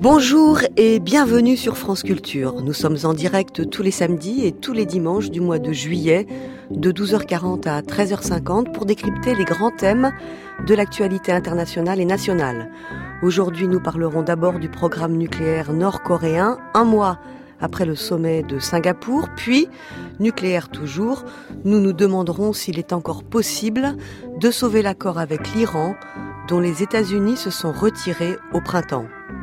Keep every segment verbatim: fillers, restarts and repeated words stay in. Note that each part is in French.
Bonjour et bienvenue sur France Culture. Nous sommes en direct tous les samedis et tous les dimanches du mois de juillet de douze heures quarante à treize heures cinquante pour décrypter les grands thèmes de l'actualité internationale et nationale. Aujourd'hui, nous parlerons d'abord du programme nucléaire nord-coréen, un mois après le sommet de Singapour, puis, nucléaire toujours, nous nous demanderons s'il est encore possible de sauver l'accord avec l'Iran, dont les États-Unis se sont retirés au printemps.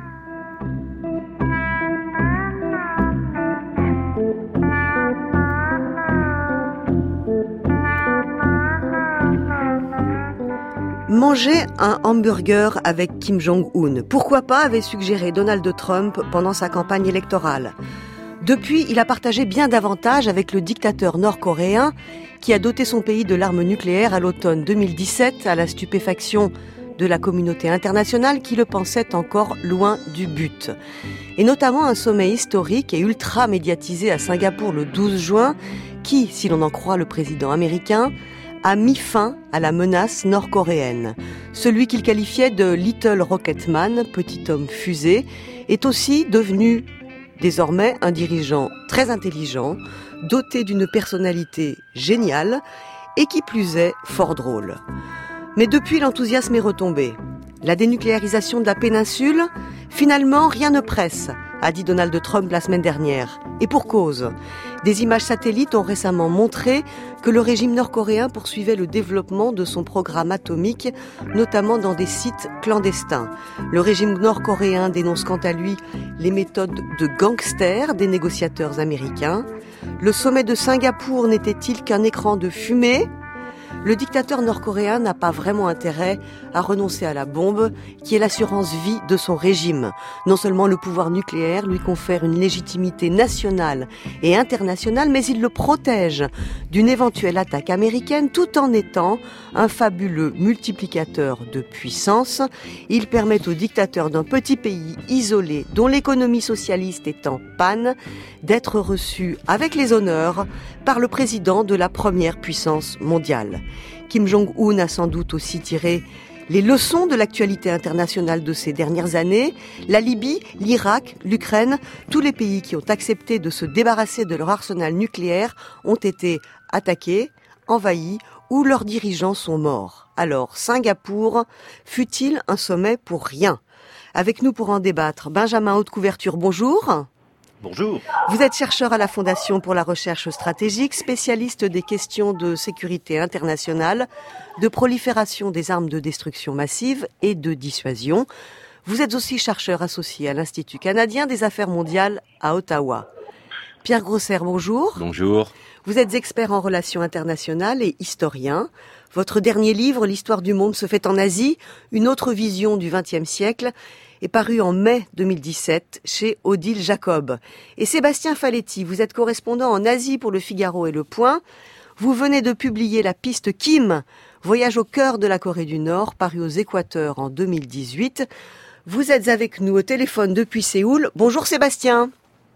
Manger un hamburger avec Kim Jong-un, pourquoi pas, avait suggéré Donald Trump pendant sa campagne électorale. Depuis, il a partagé bien davantage avec le dictateur nord-coréen qui a doté son pays de l'arme nucléaire à l'automne deux mille dix-sept, à la stupéfaction de la communauté internationale qui le pensait encore loin du but. Et notamment un sommet historique et ultra médiatisé à Singapour le douze juin qui, si l'on en croit le président américain, a mis fin à la menace nord-coréenne. Celui qu'il qualifiait de Little Rocketman, petit homme fusée, est aussi devenu désormais un dirigeant très intelligent, doté d'une personnalité géniale et qui plus est fort drôle. Mais depuis, l'enthousiasme est retombé. La dénucléarisation de la péninsule, finalement, rien ne presse, a dit Donald Trump la semaine dernière. Et pour cause. Des images satellites ont récemment montré que le régime nord-coréen poursuivait le développement de son programme atomique, notamment dans des sites clandestins. Le régime nord-coréen dénonce quant à lui les méthodes de gangsters des négociateurs américains. Le sommet de Singapour n'était-il qu'un écran de fumée ? Le dictateur nord-coréen n'a pas vraiment intérêt à renoncer à la bombe, qui est l'assurance vie de son régime. Non seulement le pouvoir nucléaire lui confère une légitimité nationale et internationale, mais il le protège d'une éventuelle attaque américaine tout en étant un fabuleux multiplicateur de puissance. Il permet au dictateur d'un petit pays isolé, dont l'économie socialiste est en panne, d'être reçu avec les honneurs par le président de la première puissance mondiale. Kim Jong-un a sans doute aussi tiré les leçons de l'actualité internationale de ces dernières années. La Libye, l'Irak, l'Ukraine, tous les pays qui ont accepté de se débarrasser de leur arsenal nucléaire ont été attaqués, envahis ou leurs dirigeants sont morts. Alors, Singapour fut-il un sommet pour rien ? Avec nous pour en débattre, Benjamin Haute-Couverture, bonjour. Bonjour. Vous êtes chercheur à la Fondation pour la recherche stratégique, spécialiste des questions de sécurité internationale, de prolifération des armes de destruction massive et de dissuasion. Vous êtes aussi chercheur associé à l'Institut canadien des affaires mondiales à Ottawa. Pierre Grosser, bonjour. Bonjour. Vous êtes expert en relations internationales et historien. Votre dernier livre, L'histoire du monde se fait en Asie, une autre vision du vingtième siècle, est paru en mai deux mille dix-sept chez Odile Jacob. Et Sébastien Faletti, vous êtes correspondant en Asie pour Le Figaro et Le Point. Vous venez de publier La piste Kim, voyage au cœur de la Corée du Nord, paru aux Équateurs en deux mille dix-huit. Vous êtes avec nous au téléphone depuis Séoul. Bonjour Sébastien.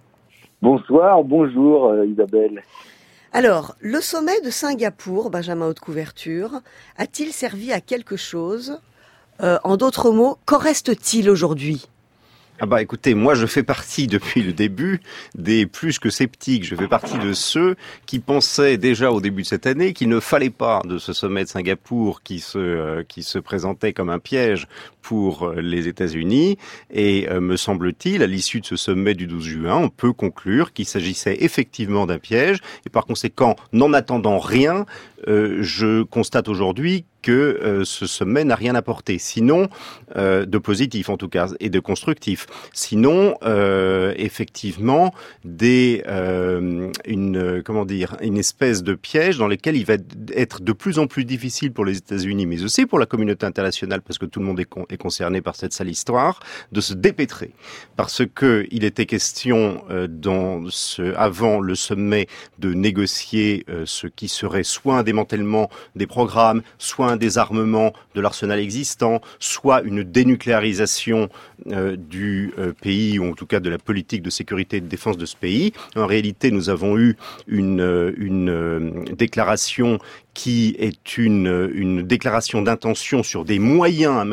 Bonsoir, bonjour euh, Isabelle. Alors, le sommet de Singapour, Benjamin Haute-Couverture, a-t-il servi à quelque chose ? Euh, en d'autres mots, qu'en reste-t-il aujourd'hui ? Ah bah écoutez, moi je fais partie depuis le début des plus que sceptiques. Je fais partie de ceux qui pensaient déjà au début de cette année qu'il ne fallait pas de ce sommet de Singapour qui se euh, qui se présentait comme un piège pour les États-Unis. Et euh, me semble-t-il, à l'issue de ce sommet du douze juin, on peut conclure qu'il s'agissait effectivement d'un piège. Et par conséquent, n'en attendant rien, euh, je constate aujourd'hui que euh, ce sommet n'a rien apporté, sinon euh, de positif en tout cas et de constructif. Sinon, euh, effectivement, des euh, une comment dire une espèce de piège dans lequel il va être de plus en plus difficile pour les États-Unis, mais aussi pour la communauté internationale, parce que tout le monde est, con, est concerné par cette sale histoire, de se dépêtrer, parce que il était question euh, dans ce avant le sommet de négocier euh, ce qui serait soit un démantèlement des programmes, soit un désarmement de l'arsenal existant, soit une dénucléarisation euh, du euh, pays, ou en tout cas de la politique de sécurité et de défense de ce pays. En réalité, nous avons eu une, une euh, déclaration qui est une, une déclaration d'intention sur des moyens à mettre en œuvre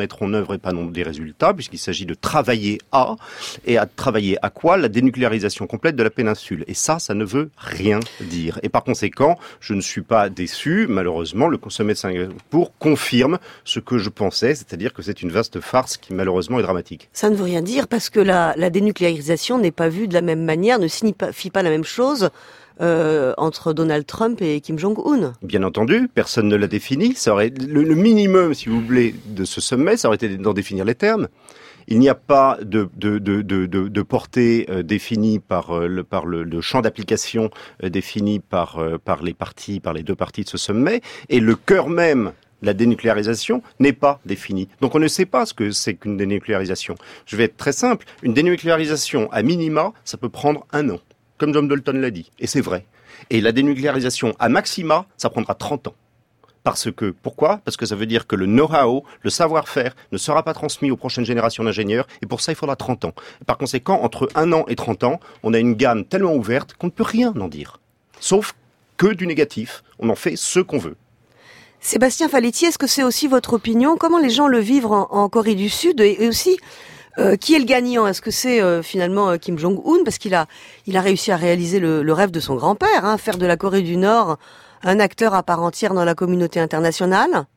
n'enlèverait pas non des résultats, puisqu'il s'agit de travailler à, et à travailler à quoi? La dénucléarisation complète de la péninsule. Et ça, ça ne veut rien dire. Et par conséquent, je ne suis pas déçu. Malheureusement, le sommet de Singapour confirme ce que je pensais, c'est-à-dire que c'est une vaste farce qui, malheureusement, est dramatique. Ça ne veut rien dire parce que la, la dénucléarisation n'est pas vue de la même manière, ne signifie pas la même chose Euh, entre Donald Trump et Kim Jong-un. Bien entendu, personne ne l'a défini. Ça aurait, le, le minimum, si vous voulez, de ce sommet, ça aurait été d'en définir les termes. Il n'y a pas de, de, de, de, de, de portée euh, définie par, euh, le, par le, le champ d'application euh, défini par, euh, par les parties, par les deux parties de ce sommet, et le cœur même, la dénucléarisation, n'est pas définie. Donc on ne sait pas ce que c'est qu'une dénucléarisation. Je vais être très simple. Une dénucléarisation, à minima, ça peut prendre un an. Comme John Bolton l'a dit, et c'est vrai. Et la dénucléarisation à maxima, ça prendra trente ans. Parce que, pourquoi? Parce que ça veut dire que le know-how, le savoir-faire, ne sera pas transmis aux prochaines générations d'ingénieurs, et pour ça, il faudra trente ans. Par conséquent, entre un an et trente ans, on a une gamme tellement ouverte qu'on ne peut rien en dire. Sauf que du négatif. On en fait ce qu'on veut. Sébastien Faletti, est-ce que c'est aussi votre opinion? Comment les gens le vivent en, en Corée du Sud? Et, et aussi, Euh, qui est le gagnant? Est-ce que c'est euh, finalement euh, Kim Jong-un, parce qu'il a, il a réussi à réaliser le, le rêve de son grand-père, hein, faire de la Corée du Nord un acteur à part entière dans la communauté internationale?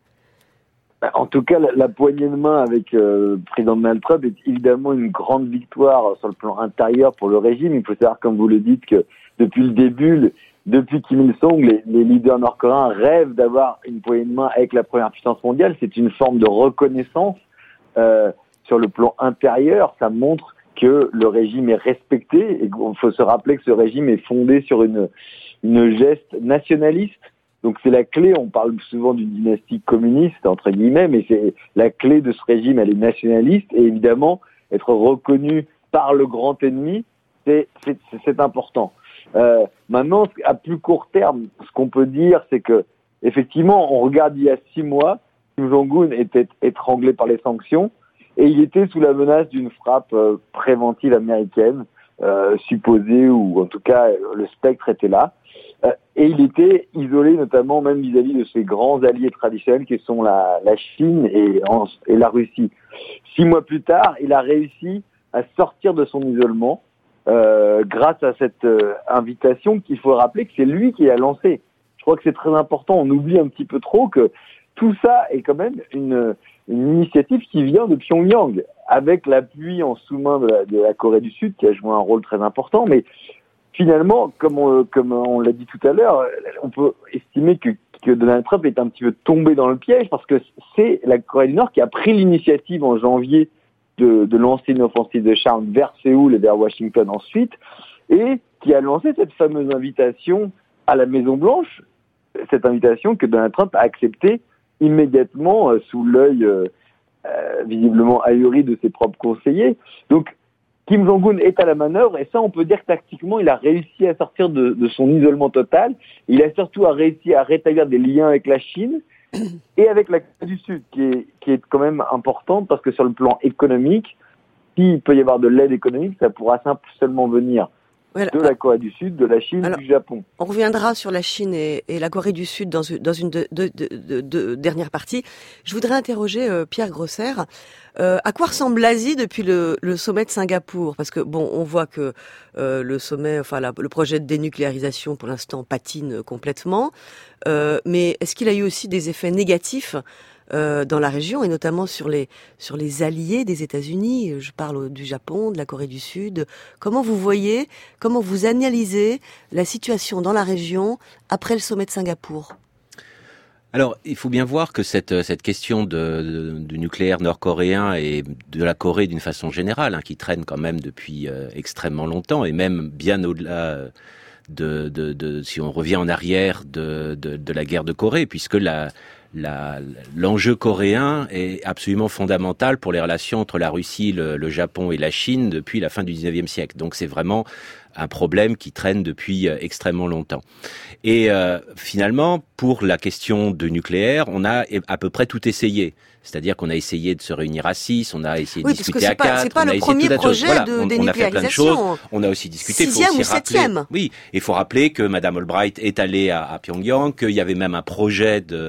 En tout cas, la, la poignée de main avec euh, le président Donald Trump est évidemment une grande victoire sur le plan intérieur pour le régime. Il faut savoir, comme vous le dites, que depuis le début, le, depuis Kim Il-sung, les, les leaders nord-coréens rêvent d'avoir une poignée de main avec la première puissance mondiale. C'est une forme de reconnaissance. Euh, Sur le plan intérieur, ça montre que le régime est respecté. Et il faut se rappeler que ce régime est fondé sur une, une geste nationaliste. Donc c'est la clé, on parle souvent d'une dynastie communiste, entre guillemets, mais c'est la clé de ce régime, elle est nationaliste. Et évidemment, être reconnu par le grand ennemi, c'est, c'est, c'est important. Euh, maintenant, à plus court terme, ce qu'on peut dire, c'est que effectivement, on regarde il y a six mois, Kim Jong-un était étranglé par les sanctions, et il était sous la menace d'une frappe euh, préventive américaine, euh, supposée, ou en tout cas, le spectre était là. Euh, et il était isolé, notamment même vis-à-vis de ses grands alliés traditionnels, qui sont la, la Chine et, en, et la Russie. Six mois plus tard, il a réussi à sortir de son isolement, euh, grâce à cette euh, invitation qu'il faut rappeler que c'est lui qui a lancé. Je crois que c'est très important, on oublie un petit peu trop que tout ça est quand même une... une initiative qui vient de Pyongyang, avec l'appui en sous-main de la, de la Corée du Sud, qui a joué un rôle très important. Mais finalement, comme on, comme on l'a dit tout à l'heure, on peut estimer que, que Donald Trump est un petit peu tombé dans le piège, parce que c'est la Corée du Nord qui a pris l'initiative en janvier de, de lancer une offensive de charme vers Séoul et vers Washington ensuite, et qui a lancé cette fameuse invitation à la Maison-Blanche, cette invitation que Donald Trump a acceptée immédiatement euh, sous l'œil euh, euh, visiblement ahuri de ses propres conseillers. Donc, Kim Jong-un est à la manœuvre, et ça, on peut dire que tactiquement, il a réussi à sortir de, de son isolement total. Il a surtout réussi à rétablir des liens avec la Chine et avec la Corée du Sud, qui est, qui est quand même importante, parce que sur le plan économique, s'il peut y avoir de l'aide économique, ça pourra simplement seulement venir Voilà. de la Corée du Sud, de la Chine, Alors, du Japon. On reviendra sur la Chine et, et la Corée du Sud dans, dans une de, de, de, de, de dernière partie. Je voudrais interroger euh, Pierre Grosser. Euh, à quoi ressemble l'Asie depuis le, le sommet de Singapour? Parce que bon, on voit que euh, le sommet, enfin la, le projet de dénucléarisation pour l'instant patine complètement. Euh, mais est-ce qu'il a eu aussi des effets négatifs Euh, dans la région, et notamment sur les sur les alliés des États-Unis? Je parle du Japon, de la Corée du Sud. Comment vous voyez, comment vous analysez la situation dans la région après le sommet de Singapour? Alors, il faut bien voir que cette cette question de, de, du nucléaire nord-coréen et de la Corée d'une façon générale, hein, qui traîne quand même depuis euh, extrêmement longtemps, et même bien au-delà de, de, de si on revient en arrière de, de, de la guerre de Corée, puisque la La, l'enjeu coréen est absolument fondamental pour les relations entre la Russie, le, le Japon et la Chine depuis la fin du dix-neuvième siècle. Donc c'est vraiment un problème qui traîne depuis euh, extrêmement longtemps. Et euh, finalement, pour la question de nucléaire, on a à peu près tout essayé. C'est-à-dire qu'on a essayé de se réunir à six, on a essayé oui, de discuter à pas, quatre, c'est pas on a le essayé premier tout projet voilà, de on, dénucléarisation. On a fait plein de choses. On a aussi discuté. Sixième faut aussi ou septième. Rappeler, oui, il faut rappeler que Madame Albright est allée à, à Pyongyang, qu'il y avait même un projet de, de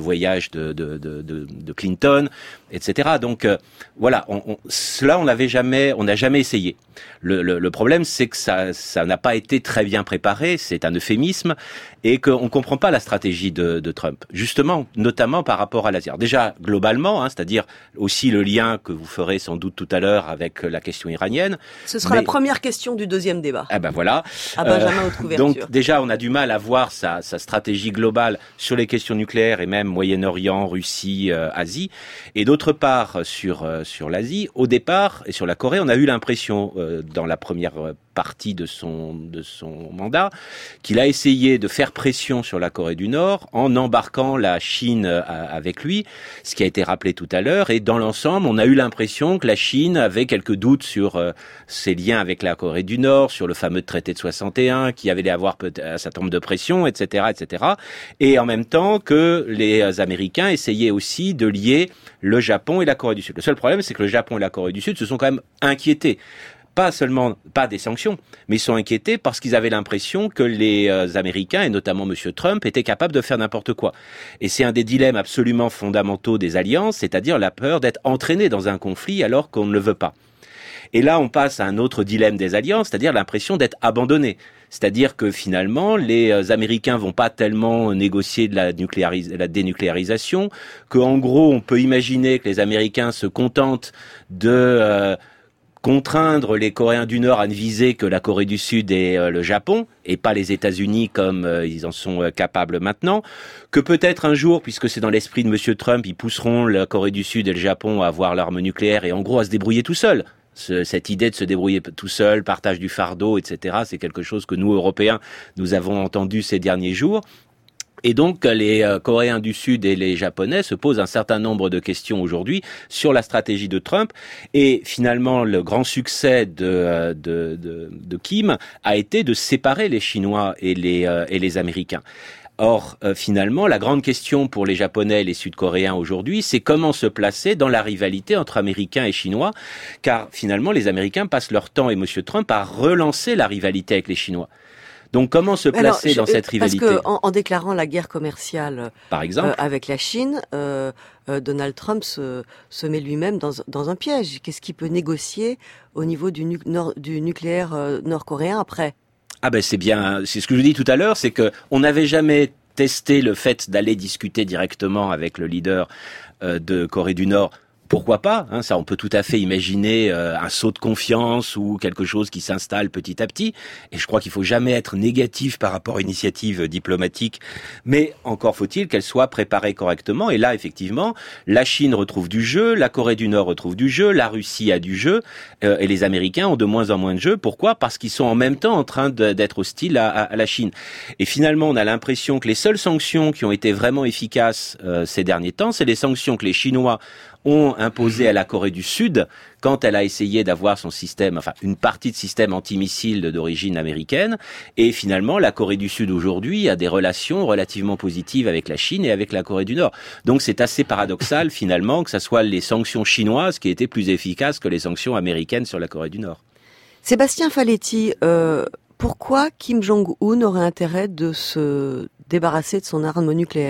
voyage de, de, de, de, de Clinton, et cetera. Donc euh, voilà, on, on, cela on n'avait jamais, on n'a jamais essayé. Le, le, le problème, c'est que ça, ça n'a pas été très bien préparé. C'est un euphémisme et qu'on ne comprend pas la stratégie de, de Trump. Justement, notamment par rapport à l'Asie. Alors déjà globalement, hein, c'est-à-dire aussi le lien que vous ferez sans doute tout à l'heure avec la question iranienne. Ce sera mais... la première question du deuxième débat. Ah ben voilà. À Benjamin Haute Couverture. Donc déjà, on a du mal à voir sa, sa stratégie globale sur les questions nucléaires et même Moyen-Orient, Russie, euh, Asie. Et d'autre part, sur euh, sur l'Asie, au départ, et sur la Corée, on a eu l'impression euh, dans la première partie de son de son mandat qu'il a essayé de faire pression sur la Corée du Nord en embarquant la Chine euh, avec lui, ce qui a été rappelé tout à l'heure. Et dans l'ensemble, on a eu l'impression que la Chine avait quelques doutes sur euh, ses liens avec la Corée du Nord, sur le fameux traité de soixante et un, qui avait avoir peut-être un certain nombre de pressions, et cetera, et cetera. Et en même temps que les Américains essayaient aussi de lier le Japon et la Corée du Sud. Le seul problème, c'est que le Japon et la Corée du Sud se sont quand même inquiétés. Pas seulement, pas des sanctions, mais ils sont inquiétés parce qu'ils avaient l'impression que les euh, Américains, et notamment Monsieur Trump, étaient capables de faire n'importe quoi. Et c'est un des dilemmes absolument fondamentaux des alliances, c'est-à-dire la peur d'être entraîné dans un conflit alors qu'on ne le veut pas. Et là, on passe à un autre dilemme des alliances, c'est-à-dire l'impression d'être abandonné. C'est-à-dire que finalement, les Américains vont pas tellement négocier de la, nucléaris- la dénucléarisation, qu'en gros, on peut imaginer que les Américains se contentent de... Euh, contraindre les Coréens du Nord à ne viser que la Corée du Sud et euh, le Japon, et pas les États-Unis comme euh, ils en sont euh, capables maintenant, que peut-être un jour, puisque c'est dans l'esprit de Monsieur Trump, ils pousseront la Corée du Sud et le Japon à avoir l'arme nucléaire et en gros à se débrouiller tout seuls. Ce, cette idée de se débrouiller tout seul, partage du fardeau, et cetera, c'est quelque chose que nous, Européens, nous avons entendu ces derniers jours. Et donc, les euh, Coréens du Sud et les Japonais se posent un certain nombre de questions aujourd'hui sur la stratégie de Trump. Et finalement, le grand succès de, de, de, de Kim a été de séparer les Chinois et les, euh, et les Américains. Or, euh, finalement, la grande question pour les Japonais et les Sud-Coréens aujourd'hui, c'est comment se placer dans la rivalité entre Américains et Chinois, car finalement, les Américains passent leur temps, et Monsieur Trump, à relancer la rivalité avec les Chinois. Donc, comment se placer Alors, je, dans cette rivalité ? Parce que en, en déclarant la guerre commerciale, par exemple, euh, avec la Chine, euh, euh, Donald Trump se, se met lui-même dans, dans un piège. Qu'est-ce qu'il peut négocier au niveau du, nu- nord, du nucléaire euh, nord-coréen après ? Ah ben c'est bien, c'est ce que je dis tout à l'heure, c'est que on n'avait jamais testé le fait d'aller discuter directement avec le leader euh, de Corée du Nord. Pourquoi pas, hein, ça on peut tout à fait imaginer euh, un saut de confiance ou quelque chose qui s'installe petit à petit, et je crois qu'il faut jamais être négatif par rapport à une initiative diplomatique, mais encore faut-il qu'elle soit préparée correctement, et là effectivement, la Chine retrouve du jeu, la Corée du Nord retrouve du jeu, la Russie a du jeu, euh, et les Américains ont de moins en moins de jeu. Pourquoi ? Parce qu'ils sont en même temps en train de, d'être hostiles à, à, à la Chine. Et finalement, on a l'impression que les seules sanctions qui ont été vraiment efficaces euh, ces derniers temps, c'est les sanctions que les Chinois ont imposé à la Corée du Sud quand elle a essayé d'avoir son système, enfin une partie de système antimissile d'origine américaine. Et finalement, la Corée du Sud aujourd'hui a des relations relativement positives avec la Chine et avec la Corée du Nord. Donc c'est assez paradoxal finalement que ça soit les sanctions chinoises qui étaient plus efficaces que les sanctions américaines sur la Corée du Nord. Sébastien Faletti, euh, pourquoi Kim Jong-un aurait intérêt de se débarrasser de son arme nucléaire ?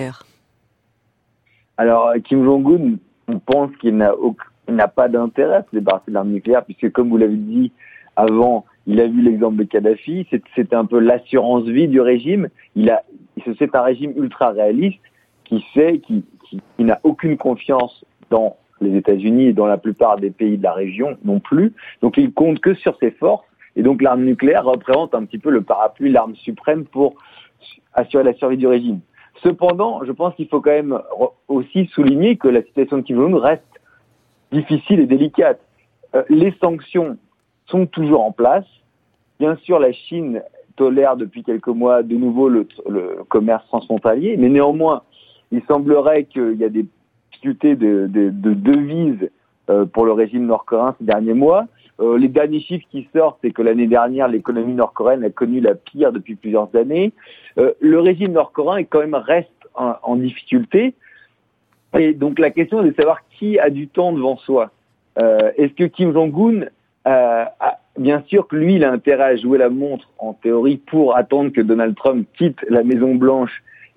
Alors, Kim Jong-un, on pense qu'il n'a, aucun, il n'a pas d'intérêt à se débarrasser de l'arme nucléaire, puisque comme vous l'avez dit avant, il a vu l'exemple de Kadhafi, c'est, c'était un peu l'assurance vie du régime. Il a, c'est un régime ultra réaliste qui sait, qui, qui, qui n'a aucune confiance dans les États-Unis et dans la plupart des pays de la région non plus. Donc il compte que sur ses forces, et donc l'arme nucléaire représente un petit peu le parapluie, l'arme suprême pour assurer la survie du régime. Cependant, je pense qu'il faut quand même aussi souligner que la situation de Kim Jong-un reste difficile et délicate. Euh, les sanctions sont toujours en place. Bien sûr, la Chine tolère depuis quelques mois de nouveau le, le commerce transfrontalier, mais néanmoins, il semblerait qu'il y a des difficultés de, de, de devises euh, pour le régime nord-coréen ces derniers mois. Euh, les derniers chiffres qui sortent, c'est que l'année dernière, l'économie nord-coréenne a connu la pire depuis plusieurs années. Euh, le régime nord-coréen est quand même reste en, en difficulté. Et donc la question est de savoir qui a du temps devant soi. Euh, est-ce que Kim Jong-un, euh, a, bien sûr que lui, il a intérêt à jouer la montre en théorie pour attendre que Donald Trump quitte la Maison Blanche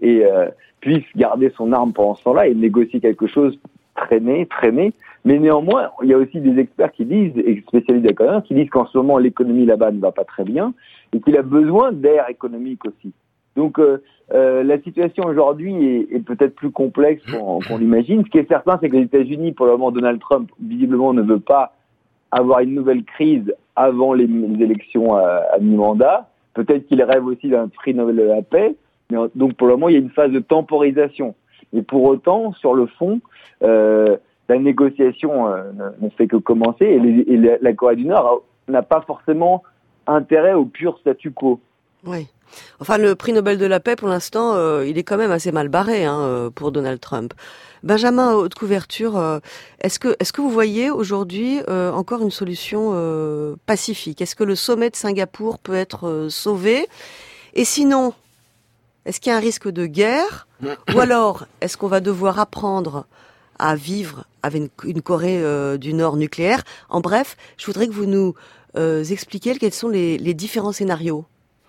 et euh, puisse garder son arme pendant ce temps-là et négocier quelque chose, traîner, traîner. Mais néanmoins, il y a aussi des experts qui disent, et spécialistes économiques, qui disent qu'en ce moment, l'économie là-bas ne va pas très bien et qu'il a besoin d'air économique aussi. Donc, euh, euh, la situation aujourd'hui est, est peut-être plus complexe qu'on, qu'on l'imagine. Ce qui est certain, c'est que les États-Unis, pour le moment, Donald Trump, visiblement, ne veut pas avoir une nouvelle crise avant les, les élections à, à mi-mandat. Peut-être qu'il rêve aussi d'un prix Nobel de la paix. Mais, donc, pour le moment, il y a une phase de temporisation. Et pour autant, sur le fond, euh, la négociation euh, ne, ne fait que commencer et, les, et la, la Corée du Nord n'a pas forcément intérêt au pur statu quo. Oui. Enfin, le prix Nobel de la paix, pour l'instant, euh, il est quand même assez mal barré hein, pour Donald Trump. Benjamin, haute couverture, euh, est-ce que est-ce que vous voyez aujourd'hui euh, encore une solution euh, pacifique ? Est-ce que le sommet de Singapour peut être euh, sauvé ? Et sinon, est-ce qu'il y a un risque de guerre ? Ou alors, est-ce qu'on va devoir apprendre à vivre avec une, une Corée euh, du Nord nucléaire ? En bref, je voudrais que vous nous euh, expliquiez quels sont les, les différents scénarios.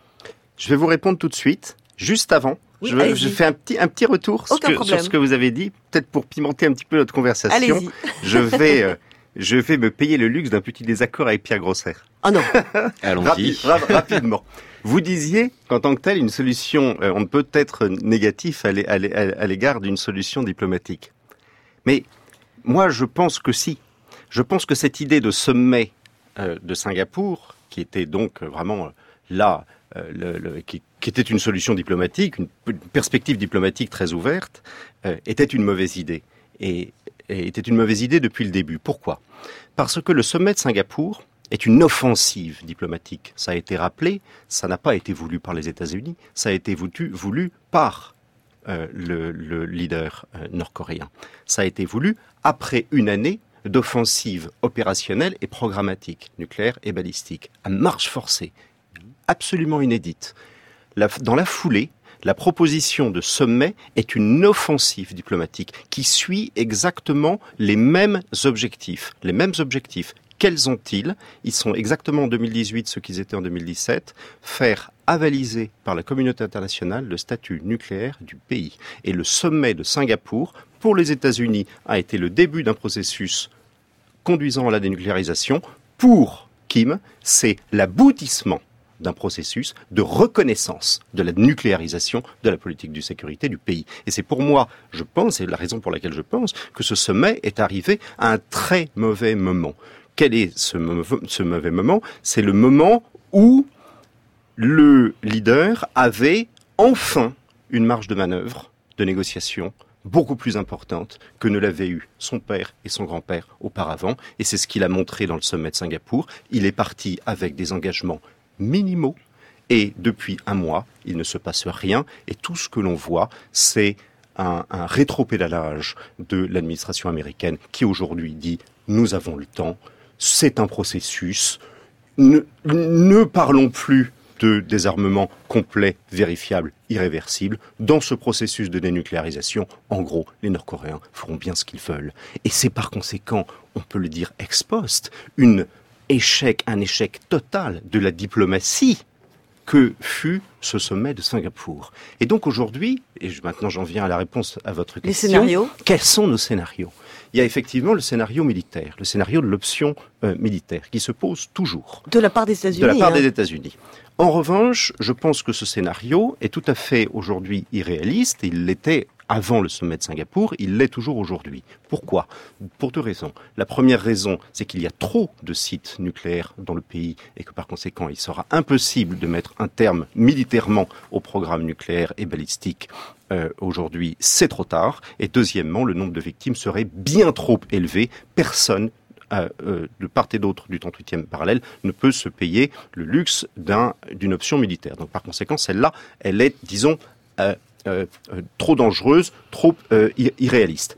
Je vais vous répondre tout de suite. Juste avant, oui, je, vais, je fais un petit, un petit retour sur, que, sur ce que vous avez dit, peut-être pour pimenter un petit peu notre conversation. Allez-y. Je vais, euh, je vais me payer le luxe d'un petit désaccord avec Pierre Grosser. Ah non. Allons-y. Rapi- rapidement. Vous disiez qu'en tant que telle, une solution, euh, on ne peut être négatif à, l'é- à, l'é- à l'égard d'une solution diplomatique. Mais moi, je pense que si. Je pense que cette idée de sommet euh, de Singapour, qui était donc vraiment euh, là, euh, le, le, qui, qui était une solution diplomatique, une, une perspective diplomatique très ouverte, euh, était une mauvaise idée. Et, et était une mauvaise idée depuis le début. Pourquoi ? Parce que le sommet de Singapour est une offensive diplomatique. Ça a été rappelé, ça n'a pas été voulu par les États-Unis, ça a été voulu, voulu par euh, le, le leader euh, nord-coréen. Ça a été voulu après une année d'offensive opérationnelle et programmatique, nucléaire et balistique, à marche forcée, absolument inédite. La, dans la foulée, la proposition de sommet est une offensive diplomatique qui suit exactement les mêmes objectifs. Les mêmes objectifs. Quels ont-ils ? Ils sont exactement en deux mille dix-huit ce qu'ils étaient en deux mille dix-sept, faire avaliser par la communauté internationale le statut nucléaire du pays. Et le sommet de Singapour, pour les États-Unis, a été le début d'un processus conduisant à la dénucléarisation. Pour Kim, c'est l'aboutissement d'un processus de reconnaissance de la nucléarisation de la politique de sécurité du pays. Et c'est pour moi, je pense, et la raison pour laquelle je pense, que ce sommet est arrivé à un très mauvais moment. Quel est ce, ce mauvais moment ? C'est le moment où le leader avait enfin une marge de manœuvre, de négociation, beaucoup plus importante que ne l'avaient eu son père et son grand-père auparavant. Et c'est ce qu'il a montré dans le sommet de Singapour. Il est parti avec des engagements minimaux. Et depuis un mois, il ne se passe rien. Et tout ce que l'on voit, c'est un, un rétropédalage de l'administration américaine qui aujourd'hui dit « nous avons le temps ». C'est un processus. Ne, ne parlons plus de désarmement complet, vérifiable, irréversible. Dans ce processus de dénucléarisation, en gros, les Nord-Coréens feront bien ce qu'ils veulent. Et c'est par conséquent, on peut le dire ex post, une échec, un échec total de la diplomatie que fut ce sommet de Singapour. Et donc aujourd'hui, et maintenant j'en viens à la réponse à votre question. Les scénarios ? Quels sont nos scénarios ? Il y a effectivement le scénario militaire, le scénario de l'option euh, militaire, qui se pose toujours. De la part des États-Unis. De la part hein. des États-Unis. En revanche, je pense que ce scénario est tout à fait aujourd'hui irréaliste. Il l'était avant le sommet de Singapour, il l'est toujours aujourd'hui. Pourquoi ? Pour deux raisons. La première raison, c'est qu'il y a trop de sites nucléaires dans le pays et que par conséquent, il sera impossible de mettre un terme militairement au programme nucléaire et balistique. Euh, aujourd'hui, c'est trop tard. Et deuxièmement, le nombre de victimes serait bien trop élevé. Personne Euh, euh, de part et d'autre du trente-huitième parallèle, ne peut se payer le luxe d'un, d'une option militaire. Donc par conséquent, celle-là, elle est, disons, euh, euh, euh, trop dangereuse, trop euh, irréaliste.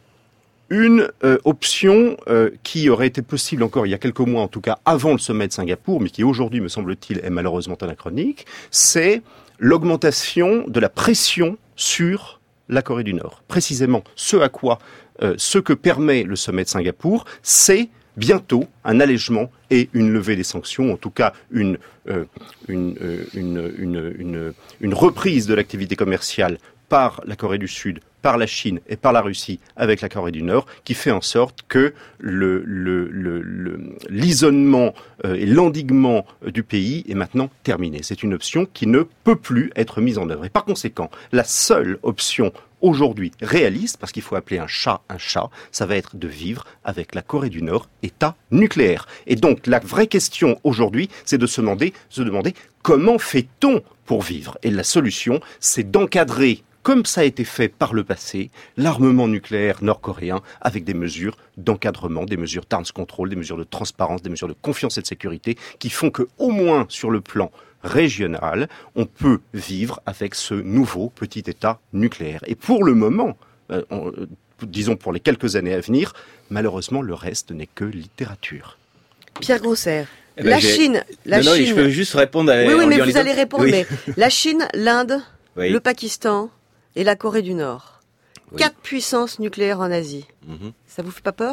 Une euh, option euh, qui aurait été possible encore il y a quelques mois, en tout cas avant le sommet de Singapour, mais qui aujourd'hui, me semble-t-il, est malheureusement anachronique, c'est l'augmentation de la pression sur la Corée du Nord. Précisément, ce à quoi Euh, ce que permet le sommet de Singapour, c'est bientôt un allègement et une levée des sanctions, en tout cas une, euh, une, euh, une, une, une, une reprise de l'activité commerciale par la Corée du Sud, par la Chine et par la Russie avec la Corée du Nord, qui fait en sorte que le, le, le, le, l'isolement euh, et l'endiguement du pays est maintenant terminé. C'est une option qui ne peut plus être mise en œuvre. Et par conséquent, la seule option aujourd'hui réaliste, parce qu'il faut appeler un chat un chat, ça va être de vivre avec la Corée du Nord, État nucléaire. Et donc la vraie question aujourd'hui, c'est de se demander, se demander comment fait-on pour vivre ? Et la solution, c'est d'encadrer, comme ça a été fait par le passé, l'armement nucléaire nord-coréen avec des mesures d'encadrement, des mesures d'arms control, des mesures de transparence, des mesures de confiance et de sécurité qui font que, au moins sur le plan régional, on peut vivre avec ce nouveau petit État nucléaire. Et pour le moment, euh, on, euh, disons pour les quelques années à venir, malheureusement, le reste n'est que littérature. Pierre Grosser. Eh ben, la j'ai... Chine, la non, non, Chine. je peux juste répondre à... Oui, oui, mais vous les allez autres. répondre. Oui. Mais la Chine, l'Inde, Oui. le Pakistan et la Corée du Nord. Oui. Quatre puissances nucléaires en Asie. Mm-hmm. Ça vous fait pas peur ?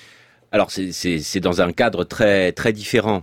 Alors c'est, c'est, c'est dans un cadre très très différent.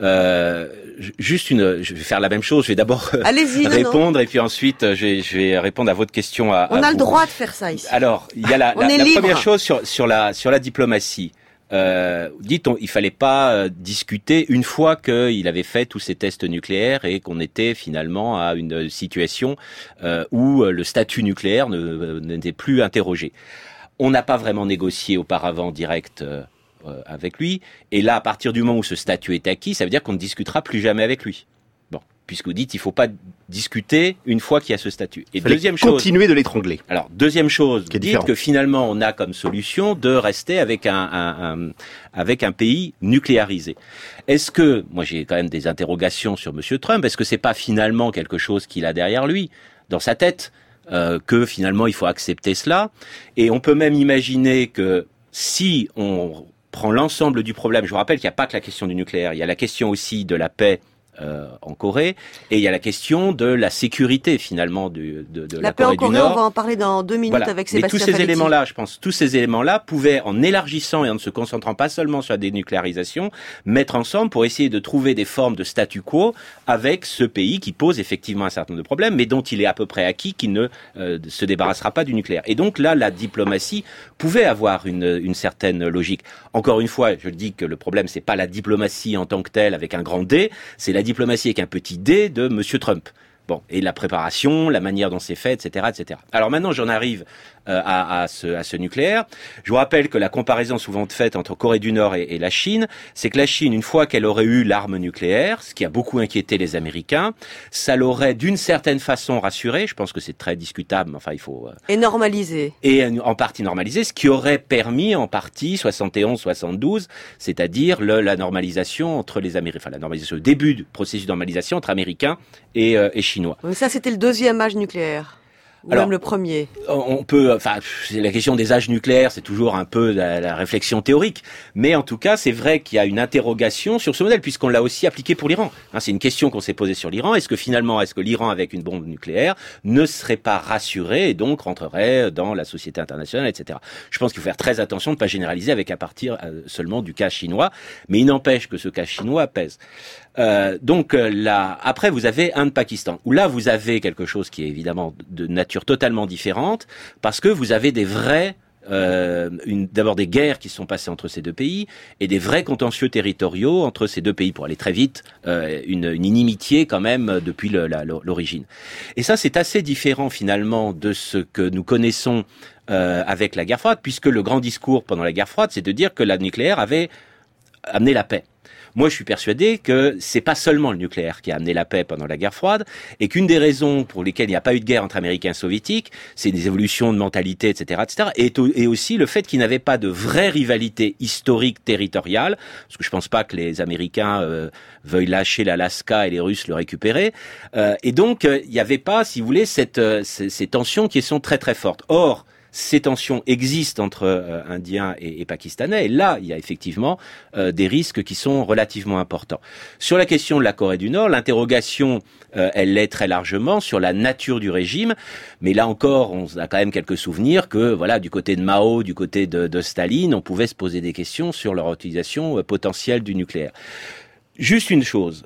Euh, juste une, je vais faire la même chose. Je vais d'abord Allez-y, répondre non, non. et puis ensuite je vais, je vais répondre à votre question. À, On à a vous. le droit de faire ça ici. Alors il y a la, On la, est la libre. première chose sur sur la sur la diplomatie. Euh, dites, on, il fallait pas euh, discuter une fois qu'il avait fait tous ses tests nucléaires et qu'on était finalement à une situation euh, où le statut nucléaire ne, n'était plus interrogé. On n'a pas vraiment négocié auparavant direct euh, euh, avec lui. Et là, à partir du moment où ce statut est acquis, ça veut dire qu'on ne discutera plus jamais avec lui. Bon, puisque vous dites, il ne faut pas discuter une fois qu'il y a ce statut. Et Fallait deuxième chose, continuer de l'étrangler. alors deuxième chose, Qui est dites différent. que finalement on a comme solution de rester avec un, un, un avec un pays nucléarisé. Est-ce que, moi j'ai quand même des interrogations sur Monsieur Trump, est-ce que c'est pas finalement quelque chose qu'il a derrière lui, dans sa tête? Euh, que finalement il faut accepter cela, et on peut même imaginer que si on prend l'ensemble du problème, je vous rappelle qu'il n'y a pas que la question du nucléaire, il y a la question aussi de la paix euh, en Corée, et il y a la question de la sécurité finalement du, de, de la, La paix Corée en Corée, du Nord. on va en parler dans deux minutes Voilà. avec Mais Sébastien tous ces Faletti. éléments-là, je pense, tous ces éléments-là pouvaient, en élargissant et en ne se concentrant pas seulement sur la dénucléarisation, mettre ensemble pour essayer de trouver des formes de statu quo avec ce pays qui pose effectivement un certain nombre de problèmes, mais dont il est à peu près acquis qu'il ne euh, se débarrassera pas du nucléaire. Et donc là, la diplomatie pouvait avoir une, une certaine logique. Encore une fois, je dis que le problème, c'est pas la diplomatie en tant que telle avec un grand D, c'est la diplomatie avec un petit D de Monsieur Trump. Bon, et la préparation, la manière dont c'est fait, et cetera, et cetera. Alors maintenant, j'en arrive euh, à, à, ce, à ce nucléaire. Je vous rappelle que la comparaison souvent faite entre Corée du Nord et, et la Chine, c'est que la Chine, une fois qu'elle aurait eu l'arme nucléaire, ce qui a beaucoup inquiété les Américains, ça l'aurait d'une certaine façon rassuré. Je pense que c'est très discutable, mais enfin, il faut... Euh, Et normalisé. et en partie normalisé, ce qui aurait permis en partie soixante et onze soixante-douze, c'est-à-dire le, la normalisation entre les Américains, enfin la normalisation, le début du processus de normalisation entre Américains et, euh, et Chinois. Donc ça, c'était le deuxième âge nucléaire. Ou Alors, même le premier. On peut, enfin, c'est la question des âges nucléaires, c'est toujours un peu la, la réflexion théorique, mais en tout cas, c'est vrai qu'il y a une interrogation sur ce modèle, puisqu'on l'a aussi appliqué pour l'Iran. Hein, c'est une question qu'on s'est posée sur l'Iran. Est-ce que finalement, est-ce que l'Iran avec une bombe nucléaire ne serait pas rassuré et donc rentrerait dans la société internationale, et cetera. Je pense qu'il faut faire très attention de ne pas généraliser avec à partir euh, seulement du cas chinois, mais il n'empêche que ce cas chinois pèse. Euh, donc euh, là, après vous avez Inde-Pakistan, où là vous avez quelque chose qui est évidemment de nature totalement différente, parce que vous avez des vrais, euh, une, d'abord des guerres qui se sont passées entre ces deux pays, et des vrais contentieux territoriaux entre ces deux pays, pour aller très vite, euh, une, une inimitié quand même depuis le, la, l'origine. Et ça c'est assez différent finalement de ce que nous connaissons euh, avec la guerre froide, puisque le grand discours pendant la guerre froide, c'est de dire que la nucléaire avait amené la paix. Moi, je suis persuadé que c'est pas seulement le nucléaire qui a amené la paix pendant la guerre froide, et qu'une des raisons pour lesquelles il n'y a pas eu de guerre entre Américains et Soviétiques, c'est des évolutions de mentalité, et cetera, et cetera, et, et aussi le fait qu'il n'avait pas de vraie rivalité historique territoriale, parce que je pense pas que les Américains euh, veuillent lâcher l'Alaska et les Russes le récupérer, euh, et donc euh, il n'y avait pas, si vous voulez, cette, euh, ces, ces tensions qui sont très très fortes. Or, ces tensions existent entre euh, Indiens et, et Pakistanais, et là, il y a effectivement euh, des risques qui sont relativement importants. Sur la question de la Corée du Nord, l'interrogation, euh, elle l'est très largement sur la nature du régime, mais là encore, on a quand même quelques souvenirs que, voilà, du côté de Mao, du côté de, de Staline, on pouvait se poser des questions sur leur utilisation euh, potentielle du nucléaire. Juste une chose.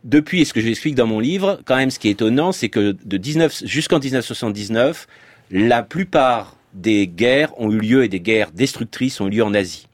depuis, et ce que j'explique dans mon livre, quand même, ce qui est étonnant, c'est que de dix-neuf jusqu'en dix-neuf cent soixante-dix-neuf, la plupart des guerres ont eu lieu et des guerres destructrices ont eu lieu en Asie.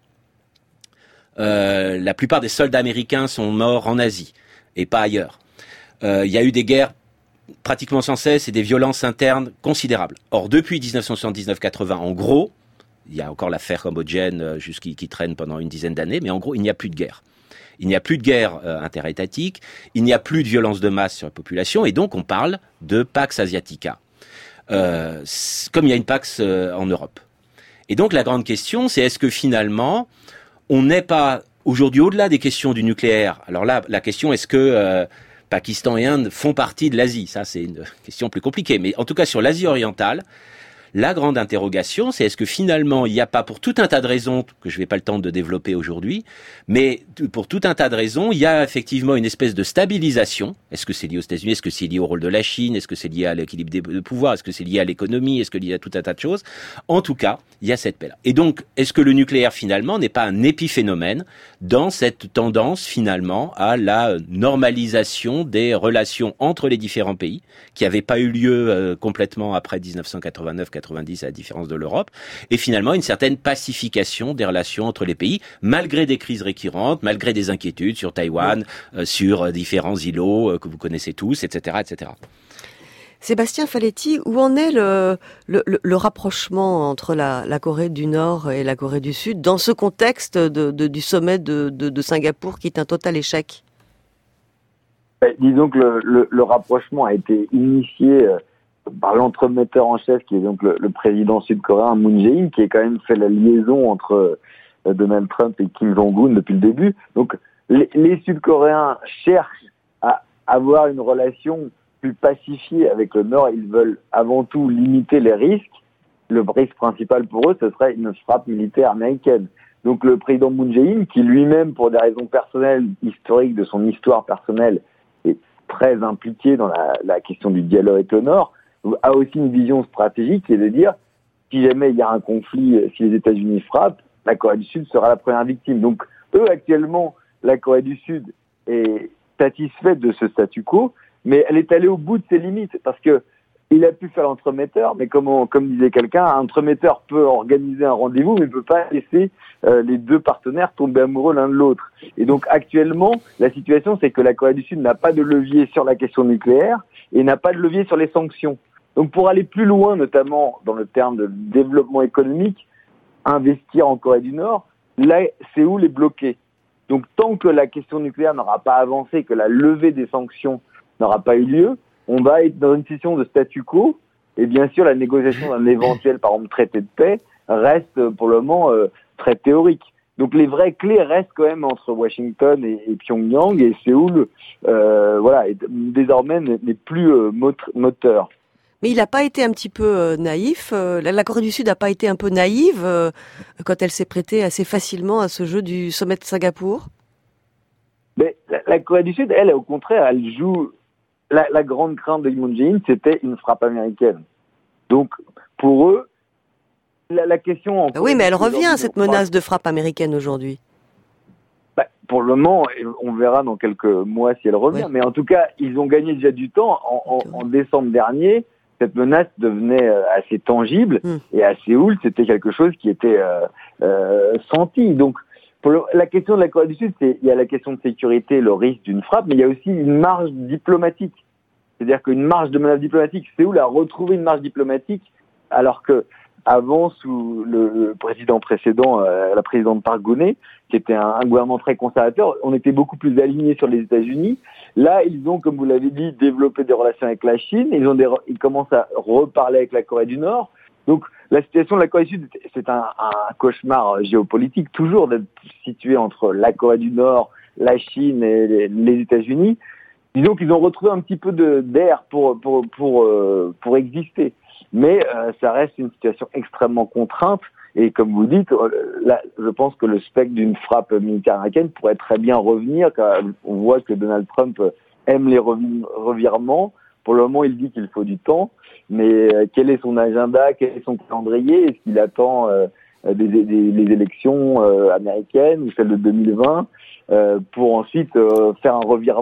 Euh, la plupart des soldats américains sont morts en Asie et pas ailleurs. Euh, il y a eu des guerres pratiquement sans cesse et des violences internes considérables. Or, depuis dix-neuf cent soixante-dix-neuf quatre-vingts, en gros, il y a encore l'affaire cambodgienne jusqu'y, qui traîne pendant une dizaine d'années, mais en gros, il n'y a plus de guerre. Il n'y a plus de guerre euh, interétatique, il n'y a plus de violence de masse sur la population, et donc on parle de Pax Asiatica, euh, comme il y a une Pax euh, en Europe. Et donc la grande question, c'est est-ce que finalement, on n'est pas aujourd'hui au-delà des questions du nucléaire. Alors là, la question, est-ce que euh, Pakistan et Inde font partie de l'Asie ? Ça, c'est une question plus compliquée. Mais en tout cas, sur l'Asie orientale, la grande interrogation, c'est est-ce que finalement, il n'y a pas, pour tout un tas de raisons, que je n'ai pas le temps de développer aujourd'hui, mais pour tout un tas de raisons, il y a effectivement une espèce de stabilisation. Est-ce que c'est lié aux États-Unis ? Est-ce que c'est lié au rôle de la Chine ? Est-ce que c'est lié à l'équilibre des pouvoirs ? Est-ce que c'est lié à l'économie ? Est-ce que c'est lié à tout un tas de choses ? En tout cas, il y a cette paix-là. Et donc, est-ce que le nucléaire, finalement, n'est pas un épiphénomène dans cette tendance, finalement, à la normalisation des relations entre les différents pays, qui n'avaient pas eu lieu euh, complètement après dix-neuf cent quatre-vingt-neuf quatre-vingt-dix, à la différence de l'Europe, et finalement une certaine pacification des relations entre les pays, malgré des crises récurrentes, malgré des inquiétudes sur Taïwan, euh, sur euh, différents îlots euh, que vous connaissez tous, et cetera, et cetera. Sébastien Faletti, où en est le, le, le rapprochement entre la, la Corée du Nord et la Corée du Sud dans ce contexte de, de, du sommet de, de, de Singapour qui est un total échec ? Ben, disons que le, le, le rapprochement a été initié euh, par l'entremetteur en chef qui est donc le, le président sud-coréen Moon Jae-in, qui a quand même fait la liaison entre euh, Donald Trump et Kim Jong-un depuis le début. Donc les, les Sud-Coréens cherchent à avoir une relation plus pacifiée avec le Nord. Ils veulent avant tout limiter les risques. Le risque principal pour eux, ce serait une frappe militaire américaine. Donc le président Moon Jae-in, qui lui-même, pour des raisons personnelles, historiques de son histoire personnelle, est très impliqué dans la, la question du dialogue avec le Nord, a aussi une vision stratégique qui est de dire, si jamais il y a un conflit, si les États-Unis frappent, la Corée du Sud sera la première victime. Donc eux, actuellement, la Corée du Sud est satisfaite de ce statu quo, mais elle est allée au bout de ses limites, parce que il a pu faire l'entremetteur, mais comme, on, comme disait quelqu'un, un entremetteur peut organiser un rendez-vous, mais ne peut pas laisser euh, les deux partenaires tomber amoureux l'un de l'autre. Et donc actuellement, la situation, c'est que la Corée du Sud n'a pas de levier sur la question nucléaire et n'a pas de levier sur les sanctions. Donc pour aller plus loin, notamment dans le terme de développement économique, investir en Corée du Nord, là, Séoul est bloqué. Donc tant que la question nucléaire n'aura pas avancé, que la levée des sanctions n'aura pas eu lieu, on va être dans une situation de statu quo, et bien sûr la négociation d'un éventuel, par exemple, traité de paix reste pour le moment euh, très théorique. Donc les vraies clés restent quand même entre Washington et, et Pyongyang, et Séoul, euh, voilà, est, désormais n'est, n'est plus euh, moteur. Mais il n'a pas été un petit peu euh, naïf. Euh, la, la Corée du Sud n'a pas été un peu naïve euh, quand elle s'est prêtée assez facilement à ce jeu du sommet de Singapour. Mais la, la Corée du Sud, elle, au contraire, elle joue. La, la grande crainte de Moon Jae-in, c'était une frappe américaine. Donc, pour eux, la, la question... En ah oui, mais elle revient, cette menace de frappe américaine aujourd'hui. Bah, pour le moment, on verra dans quelques mois si elle revient. Oui. Mais en tout cas, ils ont gagné déjà du temps. En, en, en décembre dernier, cette menace devenait assez tangible. Hum. Et à Séoul, c'était quelque chose qui était euh, euh, senti. Donc, pour le, la question de la Corée du Sud, c'est il y a la question de sécurité, le risque d'une frappe, mais il y a aussi une marge diplomatique. C'est-à-dire qu'une marge de manœuvre diplomatique, Séoul a retrouvé une marge diplomatique, alors que avant, sous le, le président précédent, euh, la présidente Park Geun-hye, qui était un, un gouvernement très conservateur, on était beaucoup plus alignés sur les États-Unis. Là, ils ont, comme vous l'avez dit, développé des relations avec la Chine. Ils ont des, ils commencent à reparler avec la Corée du Nord. Donc, la situation de la Corée du Sud, c'est un, un cauchemar géopolitique, toujours d'être situé entre la Corée du Nord, la Chine et les, les États-Unis. Disons qu'ils ont retrouvé un petit peu de, d'air pour, pour, pour, euh, pour exister. Mais euh, ça reste une situation extrêmement contrainte. Et comme vous dites, euh, là, je pense que le spectre d'une frappe militaire américaine pourrait très bien revenir, car on voit que Donald Trump aime les revi- revirements. Pour le moment, il dit qu'il faut du temps. Mais euh, quel est son agenda, quel est son calendrier? Est-ce qu'il attend euh, des, des, des élections euh, américaines ou celles de deux mille vingt euh, pour ensuite euh, faire un revirement?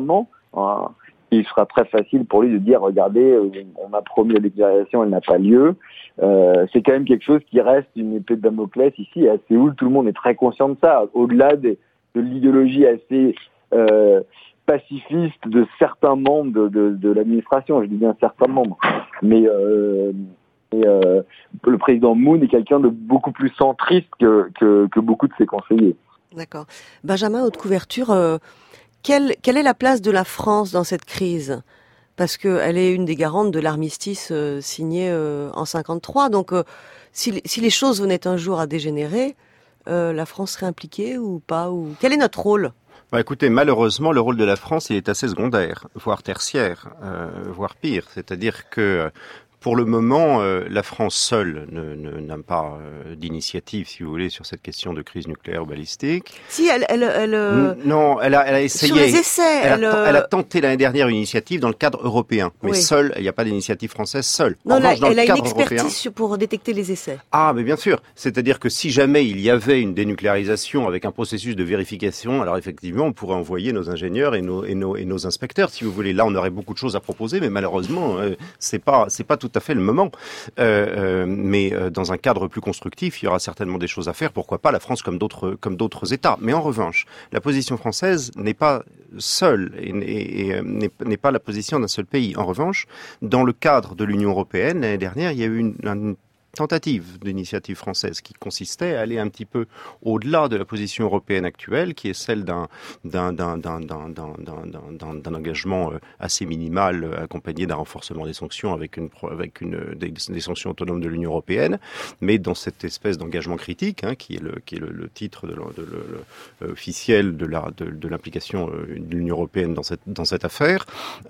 Voilà. Il sera très facile pour lui de dire, regardez, on m'a promis la déclaration, elle n'a pas lieu. Euh, c'est quand même quelque chose qui reste une épée de Damoclès ici. À Séoul, tout le monde est très conscient de ça. Au-delà de, de l'idéologie assez euh, pacifiste de certains membres de, de, de l'administration, je dis bien certains membres. Mais euh, et, euh, le président Moon est quelqu'un de beaucoup plus centriste que, que, que beaucoup de ses conseillers. D'accord. Benjamin, haute couverture, euh, quelle, quelle est la place de la France dans cette crise ? Parce qu'elle est une des garantes de l'armistice euh, signé euh, en cinquante-trois. Donc, euh, si, si les choses venaient un jour à dégénérer, euh, la France serait impliquée ou pas ou... Quel est notre rôle ? Bah écoutez, malheureusement, le rôle de la France, il est assez secondaire, voire tertiaire, euh, voire pire. C'est-à-dire que pour le moment, euh, la France seule ne, ne, n'a pas euh, d'initiative, si vous voulez, sur cette question de crise nucléaire ou balistique. Si, elle... elle, elle euh... Non, elle a, elle a essayé. Sur les essais, elle, elle... a, elle a tenté l'année dernière une initiative dans le cadre européen. Mais oui. seule, il n'y a pas d'initiative française seule. Non, en là, revanche, dans elle le a cadre une expertise européen, pour détecter les essais. Ah, mais bien sûr. C'est-à-dire que si jamais il y avait une dénucléarisation avec un processus de vérification, alors effectivement, on pourrait envoyer nos ingénieurs et nos, et nos, et nos inspecteurs, si vous voulez. Là, on aurait beaucoup de choses à proposer, mais malheureusement, euh, c'est pas, c'est pas tout à fait le moment. Euh, Euh, mais euh, dans un cadre plus constructif, il y aura certainement des choses à faire. Pourquoi pas la France comme d'autres comme d'autres États. Mais en revanche, la position française n'est pas seule et, et, et n'est, n'est pas la position d'un seul pays. En revanche, dans le cadre de l'Union européenne, l'année dernière, il y a eu une, une tentative d'initiative française qui consistait à aller un petit peu au-delà de la position européenne actuelle, qui est celle d'un, d'un, d'un, d'un, d'un, d'un, d'un, d'un, d'un engagement assez minimal, accompagné d'un renforcement des sanctions avec une, avec une, des, des sanctions autonomes de l'Union européenne, mais dans cette espèce d'engagement critique, hein, qui est le, qui est le, le titre de, le, de le, le, officiel de la, de, de l'implication de l'Union européenne dans cette, dans cette affaire,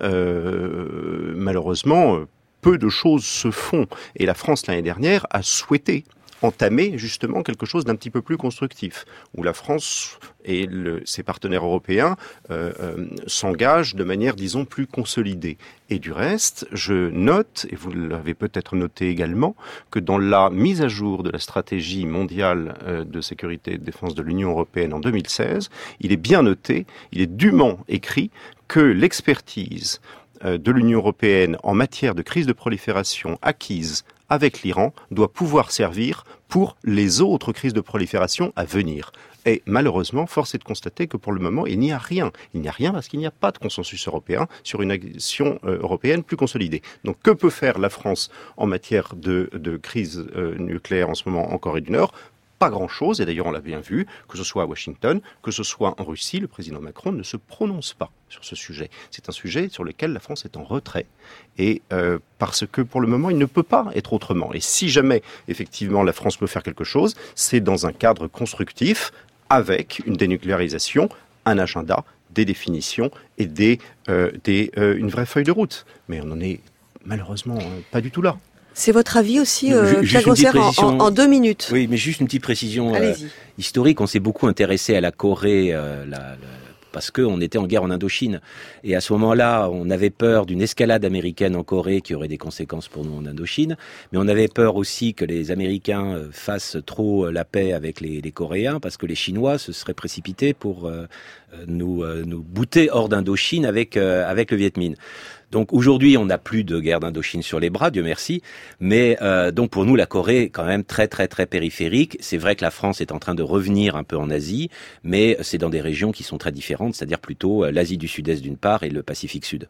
euh, malheureusement, peu de choses se font. Et la France, l'année dernière, a souhaité entamer justement quelque chose d'un petit peu plus constructif, où la France et le, ses partenaires européens euh, euh, s'engagent de manière, disons, plus consolidée. Et du reste, je note, et vous l'avez peut-être noté également, que dans la mise à jour de la stratégie mondiale euh, de sécurité et de défense de l'Union européenne en deux mille seize, il est bien noté, il est dûment écrit que l'expertise de l'Union européenne en matière de crise de prolifération acquise avec l'Iran doit pouvoir servir pour les autres crises de prolifération à venir. Et malheureusement, force est de constater que pour le moment, il n'y a rien. Il n'y a rien parce qu'il n'y a pas de consensus européen sur une action euh, européenne plus consolidée. Donc que peut faire la France en matière de, de crise euh, nucléaire en ce moment en Corée du Nord ? Pas grand-chose, et d'ailleurs on l'a bien vu, que ce soit à Washington, que ce soit en Russie, le président Macron ne se prononce pas sur ce sujet. C'est un sujet sur lequel la France est en retrait, et euh, parce que pour le moment il ne peut pas être autrement. Et si jamais effectivement la France peut faire quelque chose, c'est dans un cadre constructif, avec une dénucléarisation, un agenda, des définitions et des, euh, des, euh, une vraie feuille de route. Mais on n'en est malheureusement euh, pas du tout là. C'est votre avis aussi, euh, Pierre Grosser, en, en, en deux minutes. Oui, mais juste une petite précision euh, historique. On s'est beaucoup intéressé à la Corée, euh, la, la, parce qu'on était en guerre en Indochine. Et à ce moment-là, on avait peur d'une escalade américaine en Corée qui aurait des conséquences pour nous en Indochine. Mais on avait peur aussi que les Américains fassent trop la paix avec les, les Coréens, parce que les Chinois se seraient précipités pour euh, nous, euh, nous bouter hors d'Indochine avec, euh, avec le Viet Minh. Donc aujourd'hui, on n'a plus de guerre d'Indochine sur les bras, Dieu merci. Mais euh, donc pour nous, la Corée est quand même très très très périphérique. C'est vrai que la France est en train de revenir un peu en Asie, mais c'est dans des régions qui sont très différentes, c'est-à-dire plutôt l'Asie du Sud-Est d'une part et le Pacifique Sud.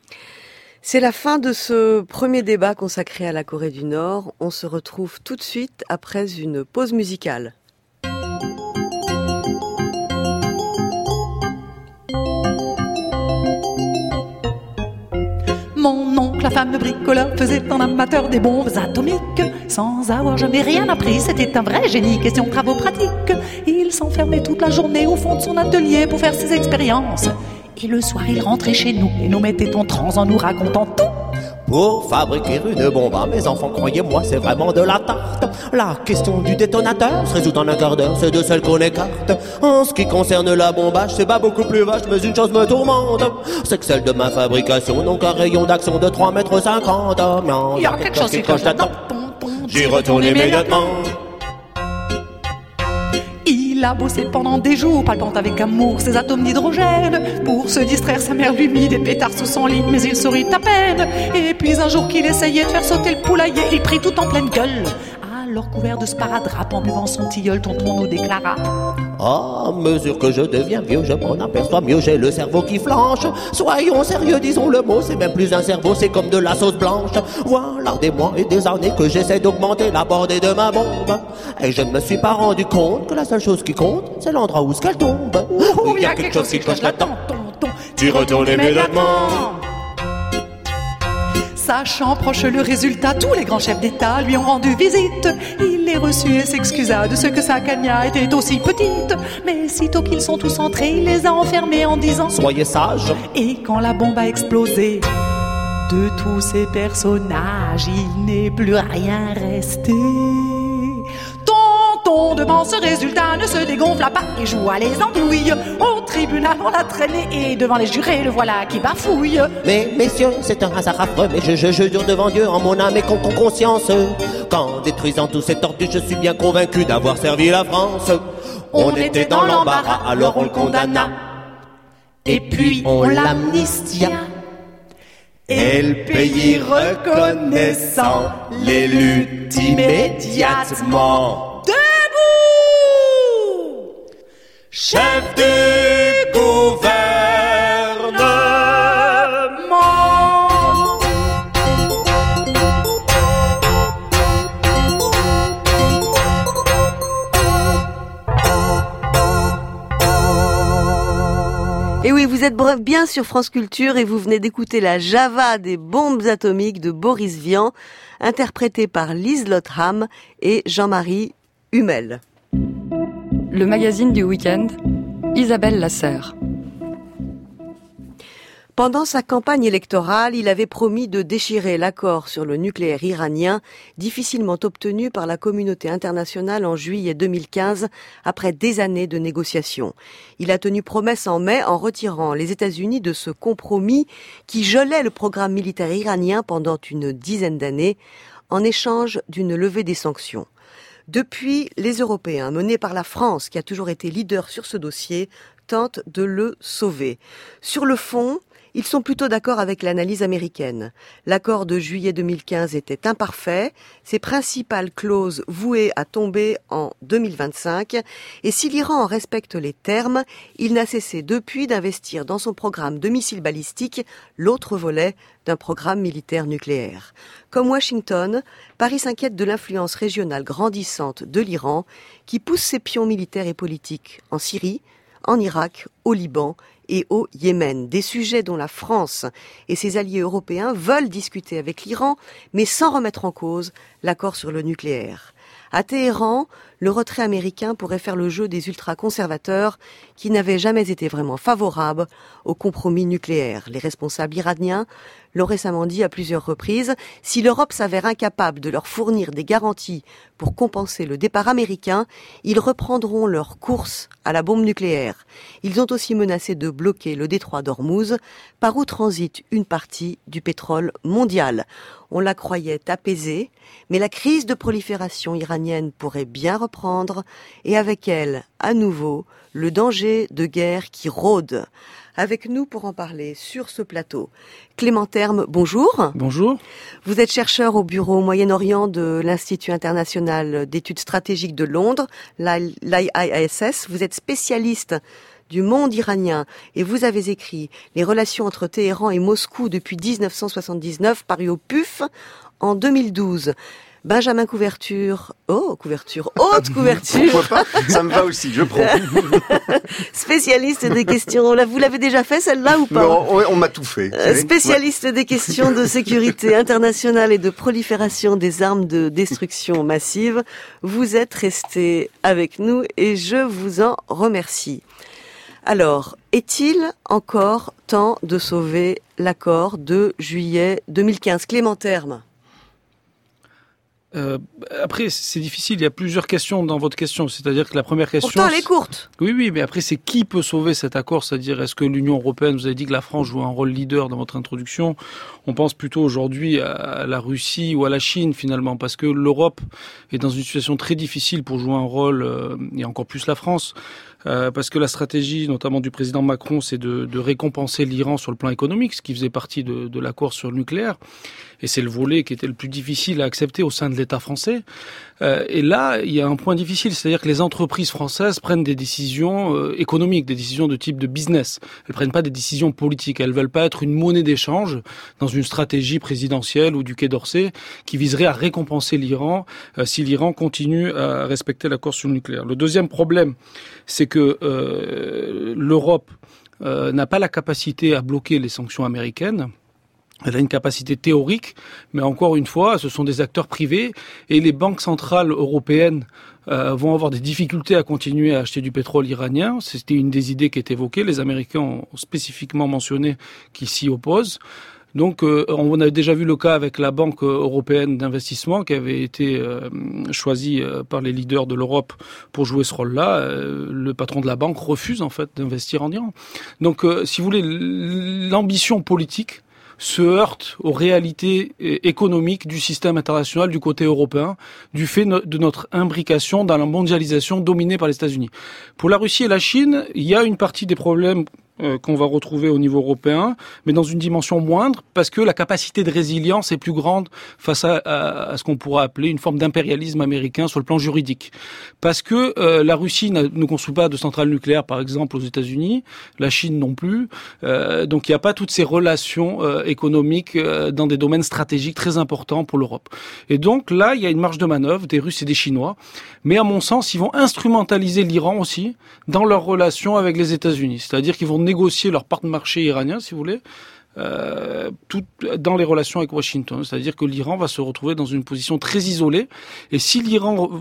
C'est la fin de ce premier débat consacré à la Corée du Nord. On se retrouve tout de suite après une pause musicale. Mon oncle, la femme bricoleur, faisait un amateur des bombes atomiques. Sans avoir jamais rien appris, c'était un vrai génie, question de travaux pratiques. Il s'enfermait toute la journée au fond de son atelier pour faire ses expériences. Et le soir, il rentrait chez nous et nous mettait en transe en nous racontant tout. Pour fabriquer une bombe, à mes enfants, croyez-moi, c'est vraiment de la tarte. La question du détonateur se résout en un quart d'heure, c'est de celle qu'on écarte. En ce qui concerne la bombage, c'est pas beaucoup plus vache, mais une chose me tourmente, c'est que celle de ma fabrication, donc un rayon d'action de trois mètres cinquante. Il y a quelque chose qui cloche là-dedans. J'y retourne immédiatement. Il Il a bossé pendant des jours, palpant avec amour ses atomes d'hydrogène. Pour se distraire, sa mère lui mit des pétards sous son lit, mais il sourit à peine. Et puis un jour qu'il essayait de faire sauter le poulailler, il prit tout en pleine gueule. Alors couvert de sparadrap, en buvant son tilleul, tonton nous déclara: à mesure que je deviens vieux, je m'en aperçois mieux, j'ai le cerveau qui flanche. Soyons sérieux, disons le mot, c'est même plus un cerveau, c'est comme de la sauce blanche. Voilà des mois et des années que j'essaie d'augmenter la bordée de ma bombe. Et je ne me suis pas rendu compte que la seule chose qui compte, c'est l'endroit où ce qu'elle tombe. Ouh, il y a quelque chose qui cloche là-dedans, tonton. Tu retournes immédiatement. Sachant proche le résultat, tous les grands chefs d'État lui ont rendu visite. Il les reçut et s'excusa de ce que sa cagna était aussi petite. Mais sitôt qu'ils sont tous entrés, il les a enfermés en disant: soyez sages. Et quand la bombe a explosé, de tous ces personnages, il n'est plus rien resté. Tonton, devant ce résultat, ne se dégonfla pas et joua les andouilles. Au tribunal, on l'a traîné et devant les jurés, le voilà qui bafouille. Mais messieurs, c'est un hasard affreux, mais je, je, je jure devant Dieu, en mon âme et con, con conscience, qu'en détruisant tous ces tortues, je suis bien convaincu d'avoir servi la France. On, on était dans l'embarras, alors on le condamna. Et puis on l'amnistia. Et le pays reconnaissant les luttes immédiatement. Debout, chef du gouvernement. Et oui, vous êtes bien sur France Culture et vous venez d'écouter la Java des bombes atomiques de Boris Vian, interprétée par Lise Lothram et Jean-Marie Hummel. Le magazine du week-end, Isabelle Lasserre. Pendant sa campagne électorale, il avait promis de déchirer l'accord sur le nucléaire iranien, difficilement obtenu par la communauté internationale en juillet deux mille quinze, après des années de négociations. Il a tenu promesse en mai en retirant les États-Unis de ce compromis qui gelait le programme militaire iranien pendant une dizaine d'années, en échange d'une levée des sanctions. Depuis, les Européens, menés par la France, qui a toujours été leader sur ce dossier, tentent de le sauver. Sur le fond, ils sont plutôt d'accord avec l'analyse américaine. L'accord de juillet deux mille quinze était imparfait, ses principales clauses vouées à tomber en deux mille vingt-cinq, et si l'Iran en respecte les termes, il n'a cessé depuis d'investir dans son programme de missiles balistiques, l'autre volet d'un programme militaire nucléaire. Comme Washington, Paris s'inquiète de l'influence régionale grandissante de l'Iran, qui pousse ses pions militaires et politiques en Syrie, en Irak, au Liban et au Yémen, des sujets dont la France et ses alliés européens veulent discuter avec l'Iran, mais sans remettre en cause l'accord sur le nucléaire. À Téhéran, le retrait américain pourrait faire le jeu des ultra-conservateurs qui n'avaient jamais été vraiment favorables au compromis nucléaire. Les responsables iraniens l'ont récemment dit à plusieurs reprises. Si l'Europe s'avère incapable de leur fournir des garanties pour compenser le départ américain, ils reprendront leur course à la bombe nucléaire. Ils ont aussi menacé de bloquer le détroit d'Ormuz, par où transite une partie du pétrole mondial. On la croyait apaisée, mais la crise de prolifération iranienne pourrait bien reprendre, et avec elle, à nouveau, le danger de guerre qui rôde. Avec nous pour en parler sur ce plateau, Clément Terme, bonjour. Bonjour. Vous êtes chercheur au bureau Moyen-Orient de l'Institut international d'études stratégiques de Londres, l'I I S S. Vous êtes spécialiste du monde iranien et vous avez écrit Les relations entre Téhéran et Moscou depuis dix-neuf cent soixante-dix-neuf, paru au P U F en deux mille douze. Benjamin Couverture, oh, couverture, haute couverture. Pourquoi pas? Ça me va aussi, je prends. Spécialiste des questions, vous l'avez déjà fait celle-là ou pas? Non, on, on m'a tout fait. Euh, spécialiste ouais. des questions de sécurité internationale et de prolifération des armes de destruction massive, vous êtes resté avec nous et je vous en remercie. Alors, est-il encore temps de sauver l'accord de juillet deux mille quinze? Clément Terme. Euh, après, c'est difficile. Il y a plusieurs questions dans votre question. C'est-à-dire que la première question... Pourtant, elle est courte. Oui, oui, mais après, c'est qui peut sauver cet accord? C'est-à-dire, est-ce que l'Union européenne, vous avez dit que la France joue un rôle leader dans votre introduction. On pense plutôt aujourd'hui à la Russie ou à la Chine, finalement, parce que l'Europe est dans une situation très difficile pour jouer un rôle, euh, et encore plus la France. Euh, parce que la stratégie, notamment du président Macron, c'est de, de récompenser l'Iran sur le plan économique, ce qui faisait partie de, de l'accord sur le nucléaire. Et c'est le volet qui était le plus difficile à accepter au sein de l'État français. Euh, et là, il y a un point difficile, c'est-à-dire que les entreprises françaises prennent des décisions euh, économiques, des décisions de type de business. Elles prennent pas des décisions politiques. Elles veulent pas être une monnaie d'échange dans une stratégie présidentielle ou du Quai d'Orsay qui viserait à récompenser l'Iran euh, si l'Iran continue à respecter l'accord sur le nucléaire. Le deuxième problème, c'est que euh, l'Europe euh, n'a pas la capacité à bloquer les sanctions américaines. Elle a une capacité théorique, mais encore une fois, ce sont des acteurs privés et les banques centrales européennes euh, vont avoir des difficultés à continuer à acheter du pétrole iranien. C'était une des idées qui est évoquée. Les Américains ont spécifiquement mentionné qu'ils s'y opposent. Donc, euh, on a déjà vu le cas avec la Banque européenne d'investissement qui avait été euh, choisie euh, par les leaders de l'Europe pour jouer ce rôle-là. Euh, le patron de la banque refuse en fait d'investir en Iran. Donc, euh, si vous voulez, l'ambition politique se heurte aux réalités économiques du système international du côté européen, du fait de notre imbrication dans la mondialisation dominée par les États-Unis. Pour la Russie et la Chine, il y a une partie des problèmes euh, qu'on va retrouver au niveau européen, mais dans une dimension moindre, parce que la capacité de résilience est plus grande face à, à, à ce qu'on pourrait appeler une forme d'impérialisme américain sur le plan juridique. Parce que euh, la Russie ne construit pas de centrales nucléaires, par exemple, aux États-Unis, la Chine non plus, euh, donc il n'y a pas toutes ces relations euh, économiques euh, dans des domaines stratégiques très importants pour l'Europe. Et donc là, il y a une marge de manœuvre des Russes et des Chinois, mais à mon sens, ils vont instrumentaliser l'Iran aussi dans leurs relations avec les États-Unis, c'est-à-dire qu'ils vont négocier leur part de marché iranien, si vous voulez, euh, tout dans les relations avec Washington. C'est-à-dire que l'Iran va se retrouver dans une position très isolée. Et si l'Iran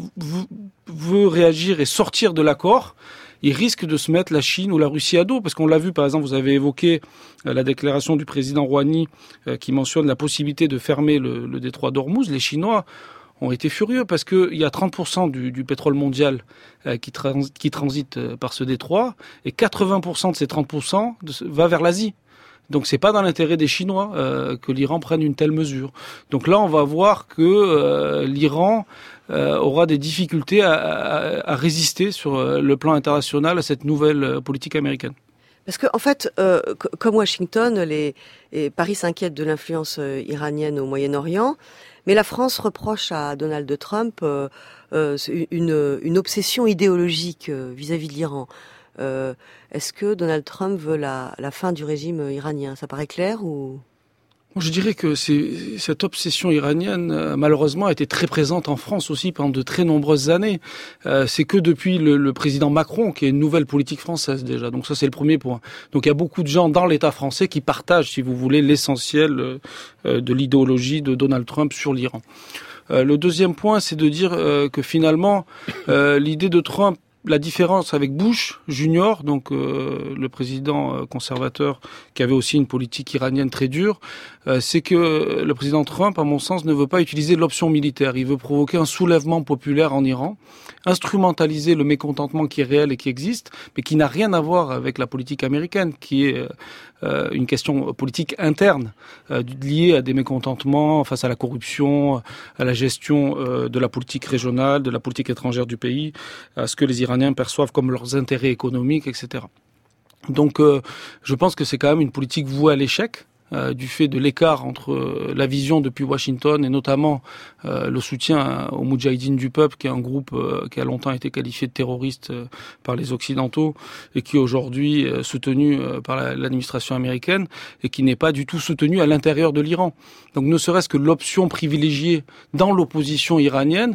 veut réagir et sortir de l'accord, il risque de se mettre la Chine ou la Russie à dos. Parce qu'on l'a vu, par exemple, vous avez évoqué euh, la déclaration du président Rouhani euh, qui mentionne la possibilité de fermer le, le détroit d'Ormuz. Les Chinois ont été furieux parce qu'il y a trente pour cent du, du pétrole mondial euh, qui, trans, qui transite euh, par ce détroit et quatre-vingts pour cent de ces trente pour cent de, va vers l'Asie. Donc c'est pas dans l'intérêt des Chinois euh, que l'Iran prenne une telle mesure. Donc là, on va voir que euh, l'Iran euh, aura des difficultés à, à, à résister sur euh, le plan international à cette nouvelle euh, politique américaine. Parce que en fait, euh, comme Washington, les, les Paris s'inquiète de l'influence euh, iranienne au Moyen-Orient. Mais la France reproche à Donald Trump euh, euh, une, une obsession idéologique euh, vis-à-vis de l'Iran. Euh, est-ce que Donald Trump veut la, la fin du régime iranien? Ça paraît clair ou... Je dirais que c'est, cette obsession iranienne, euh, malheureusement, a été très présente en France aussi pendant de très nombreuses années. Euh, c'est que depuis le, le président Macron qu'il y a une nouvelle politique française déjà. Donc ça, c'est le premier point. Donc il y a beaucoup de gens dans l'État français qui partagent, si vous voulez, l'essentiel euh, de l'idéologie de Donald Trump sur l'Iran. Euh, le deuxième point, c'est de dire euh, que finalement, euh, l'idée de Trump, la différence avec Bush Junior, donc euh, le président euh, conservateur qui avait aussi une politique iranienne très dure, euh, c'est que le président Trump, à mon sens, ne veut pas utiliser l'option militaire. Il veut provoquer un soulèvement populaire en Iran, instrumentaliser le mécontentement qui est réel et qui existe, mais qui n'a rien à voir avec la politique américaine, qui est euh, une question politique interne, euh, liée à des mécontentements face à la corruption, à la gestion euh, de la politique régionale, de la politique étrangère du pays, à ce que les Iraniens perçoivent comme leurs intérêts économiques, et cetera. Donc euh, je pense que c'est quand même une politique vouée à l'échec, euh, du fait de l'écart entre euh, la vision depuis Washington et notamment euh, le soutien aux Moudjahidines du peuple, qui est un groupe euh, qui a longtemps été qualifié de terroriste euh, par les Occidentaux et qui est aujourd'hui euh, soutenu euh, par la, l'administration américaine et qui n'est pas du tout soutenu à l'intérieur de l'Iran. Donc ne serait-ce que l'option privilégiée dans l'opposition iranienne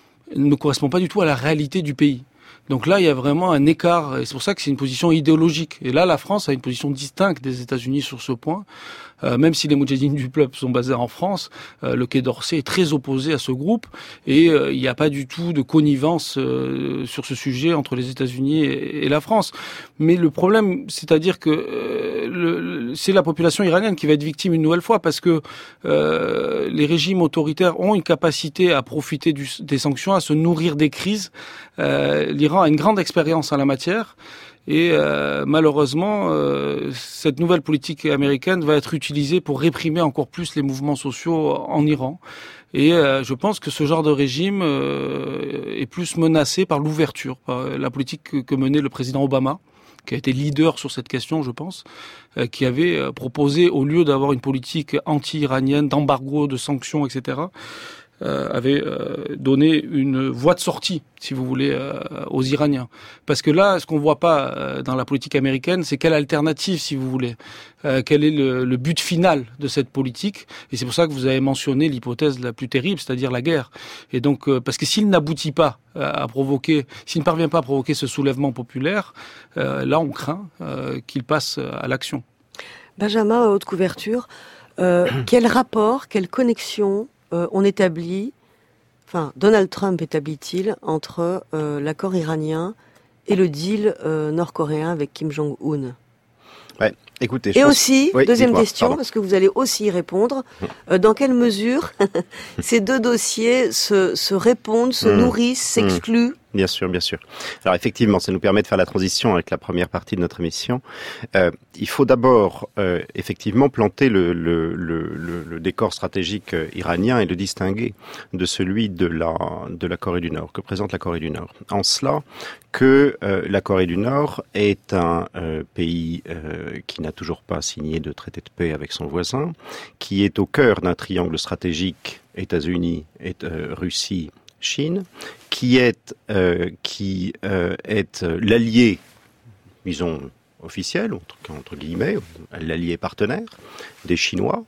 ne correspond pas du tout à la réalité du pays. Donc là, il y a vraiment un écart, et c'est pour ça que c'est une position idéologique. Et là, la France a une position distincte des États-Unis sur ce point. Euh, même si les Moudjahidines du peuple sont basés en France, euh, le Quai d'Orsay est très opposé à ce groupe et euh, il n'y a pas du tout de connivence euh, sur ce sujet entre les États-Unis et, et la France. Mais le problème, c'est-à-dire que euh, le, c'est la population iranienne qui va être victime une nouvelle fois parce que euh, les régimes autoritaires ont une capacité à profiter du, des sanctions, à se nourrir des crises. Euh, L'Iran a une grande expérience en la matière. Et euh, malheureusement, euh, cette nouvelle politique américaine va être utilisée pour réprimer encore plus les mouvements sociaux en Iran. Et euh, je pense que ce genre de régime euh, est plus menacé par l'ouverture, par la politique que, que menait le président Obama, qui a été leader sur cette question, je pense, euh, qui avait euh, proposé, au lieu d'avoir une politique anti-iranienne, d'embargo, de sanctions, et cetera, Euh, avait euh, donné une voie de sortie, si vous voulez, euh, aux Iraniens. Parce que là, ce qu'on voit pas euh, dans la politique américaine, c'est quelle alternative, si vous voulez, euh, quel est le, le but final de cette politique. Et c'est pour ça que vous avez mentionné l'hypothèse la plus terrible, c'est-à-dire la guerre. Et donc, euh, parce que s'il n'aboutit pas à provoquer, s'il ne parvient pas à provoquer ce soulèvement populaire, euh, là, on craint euh, qu'il passe à l'action. Benjamin, à haute couverture, euh, quel rapport, quelle connexion Euh, on établit, enfin Donald Trump établit-il entre euh, l'accord iranien et le deal euh, nord-coréen avec Kim Jong-un? Ouais, écoutez. Je et pense... aussi, oui, deuxième dites-moi, question, pardon. parce que vous allez aussi y répondre, euh, dans quelle mesure ces deux dossiers se, se répondent, se mmh. nourrissent, s'excluent? Bien sûr, bien sûr. Alors effectivement, ça nous permet de faire la transition avec la première partie de notre émission. Euh, il faut d'abord euh, effectivement planter le, le, le, le, le décor stratégique iranien et le distinguer de celui de la, de la Corée du Nord, que présente la Corée du Nord. En cela que euh, la Corée du Nord est un euh, pays euh, qui n'a toujours pas signé de traité de paix avec son voisin, qui est au cœur d'un triangle stratégique États-Unis, et, euh, Russie, Chine, qui est euh, qui euh, est l'allié, disons officiel entre, entre guillemets, l'allié partenaire des Chinois,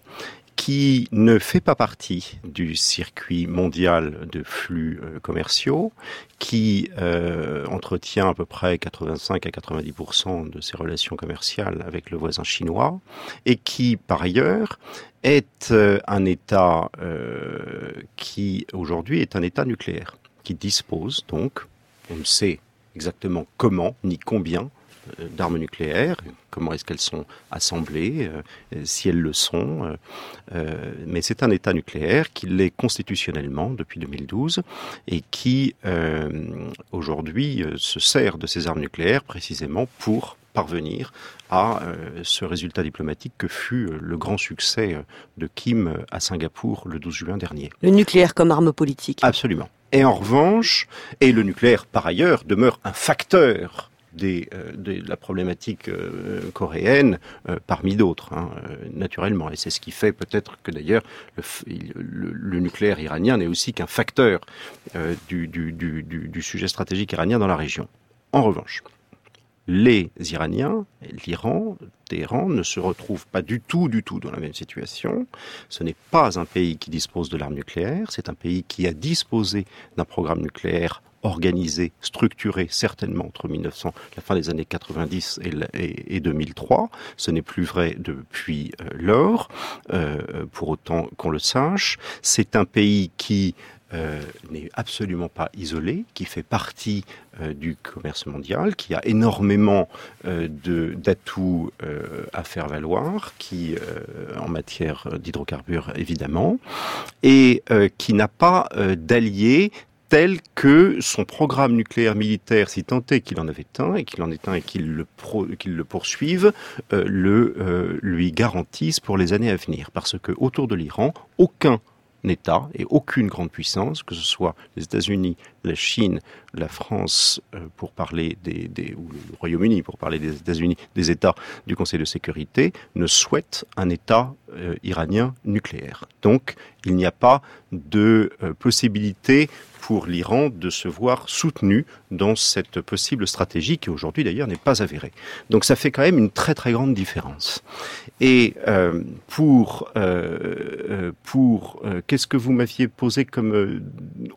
qui ne fait pas partie du circuit mondial de flux euh, commerciaux, qui euh, entretient à peu près quatre-vingt-cinq à quatre-vingt-dix pour cent de ses relations commerciales avec le voisin chinois, et qui, par ailleurs, est euh, un État euh, qui, aujourd'hui, est un État nucléaire, qui dispose donc, on ne sait exactement comment ni combien, euh, d'armes nucléaires, comment est-ce qu'elles sont assemblées, euh, si elles le sont, euh, euh, mais c'est un État nucléaire qui l'est constitutionnellement depuis deux mille douze et qui, euh, aujourd'hui, euh, se sert de ces armes nucléaires précisément pour parvenir à euh, ce résultat diplomatique que fut euh, le grand succès euh, de Kim euh, à Singapour le douze juin dernier. Le nucléaire comme arme politique. Absolument. Et en revanche, et le nucléaire par ailleurs demeure un facteur Des, euh, de la problématique euh, coréenne euh, parmi d'autres, hein, euh, naturellement. Et c'est ce qui fait peut-être que d'ailleurs le, le, le nucléaire iranien n'est aussi qu'un facteur euh, du, du, du, du, du sujet stratégique iranien dans la région. En revanche, les Iraniens, l'Iran, Téhéran ne se retrouvent pas du tout, du tout dans la même situation. Ce n'est pas un pays qui dispose de l'arme nucléaire, c'est un pays qui a disposé d'un programme nucléaire organisé, structuré certainement entre mille neuf cents, la fin des années quatre-vingt-dix et, et, et deux mille trois. Ce n'est plus vrai depuis euh, lors, euh, pour autant qu'on le sache. C'est un pays qui euh, n'est absolument pas isolé, qui fait partie euh, du commerce mondial, qui a énormément euh, de, d'atouts euh, à faire valoir, qui, euh, en matière d'hydrocarbures évidemment, et euh, qui n'a pas euh, d'alliés tel que son programme nucléaire militaire, si tant est qu'il en avait un, et qu'il en est un et qu'il le, pro, qu'il le poursuive, euh, le, euh, lui garantissent pour les années à venir. Parce que autour de l'Iran, aucun État et aucune grande puissance, que ce soit les États-Unis, la Chine, la France, euh, pour parler des, des ou le Royaume-Uni, pour parler des États-Unis, des États du Conseil de sécurité, ne souhaitent un État euh, iranien nucléaire. Donc, il n'y a pas de euh, possibilité pour l'Iran de se voir soutenu dans cette possible stratégie qui aujourd'hui d'ailleurs n'est pas avérée. Donc ça fait quand même une très très grande différence. Et euh, pour, euh, pour euh, qu'est-ce que vous m'aviez posé comme euh,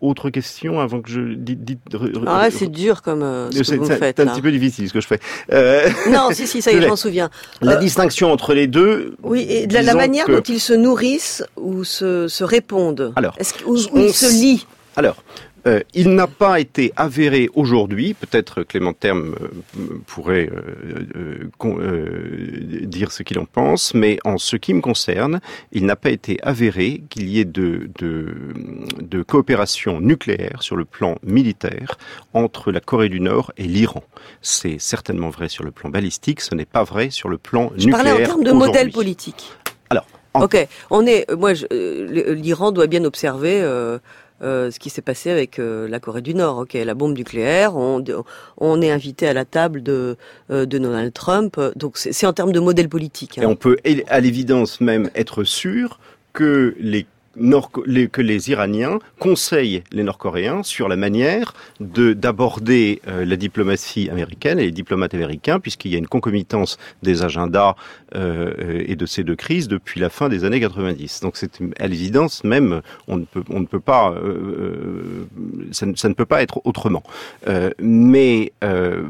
autre question avant que je... Dites, dites, re, re, ah, c'est dur comme euh, ce c'est, que vous c'est, faites. C'est un là. petit peu difficile ce que je fais. Euh... Non, si, si, ça y est, je m'en souviens. La euh, distinction entre les deux... Oui, et de la, la manière que... dont ils se nourrissent ou se, se répondent. Alors, Est-ce, ou, ou ils se lient. Alors... Euh, il n'a pas été avéré aujourd'hui, peut-être Clément Terme euh, pourrait euh, euh, con, euh, dire ce qu'il en pense, mais en ce qui me concerne, il n'a pas été avéré qu'il y ait de, de, de coopération nucléaire sur le plan militaire entre la Corée du Nord et l'Iran. C'est certainement vrai sur le plan balistique, ce n'est pas vrai sur le plan je nucléaire. Je parlais en termes de modèle politique. Alors, en... ok, on est, moi, je, euh, l'Iran doit bien observer. Euh, Euh, ce qui s'est passé avec euh, la Corée du Nord. Ok, la bombe nucléaire, on, on est invité à la table de, euh, de Donald Trump. Donc c'est, c'est en termes de modèle politique. Hein. Et on peut, à l'évidence même, être sûr que les Nord, les, que les Iraniens conseillent les Nord-Coréens sur la manière de, d'aborder euh, la diplomatie américaine et les diplomates américains, puisqu'il y a une concomitance des agendas euh, et de ces deux crises depuis la fin des années quatre-vingt-dix. Donc c'est à l'évidence même, on ne peut, on ne peut pas, euh, ça, ne, ça ne peut pas être autrement. Euh, mais euh,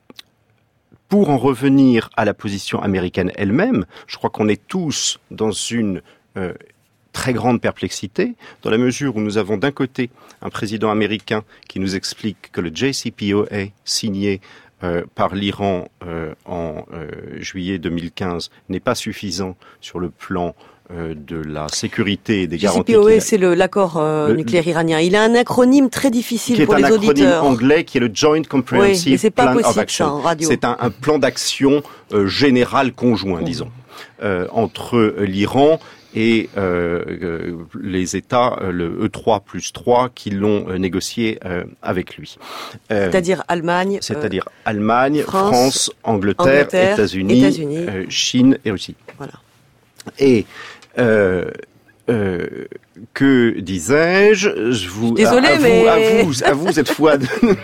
pour en revenir à la position américaine elle-même, je crois qu'on est tous dans une euh, très grande perplexité, dans la mesure où nous avons d'un côté un président américain qui nous explique que le J C P O A signé euh, par l'Iran euh, en euh, juillet deux mille quinze n'est pas suffisant sur le plan euh, de la sécurité et des garanties. J C P O A, c'est le, l'accord euh, le, nucléaire iranien. Il a un acronyme très difficile pour les auditeurs. Qui est un acronyme anglais qui est le Joint Comprehensive oui, et c'est pas Plan possible, of Action. Ça, en radio. C'est un, un plan d'action euh, général conjoint, mmh. disons, euh, entre euh, l'Iran et euh, les États, le E trois plus trois, qui l'ont euh, négocié euh, avec lui. Euh, c'est-à-dire Allemagne, c'est-à-dire euh, Allemagne, France, France Angleterre, Angleterre, États-Unis, États-Unis. Euh, Chine et Russie. Voilà. Et euh, euh, que disais-je Je vous désolée, à, à mais vous, à vous, à vous cette fois de, de,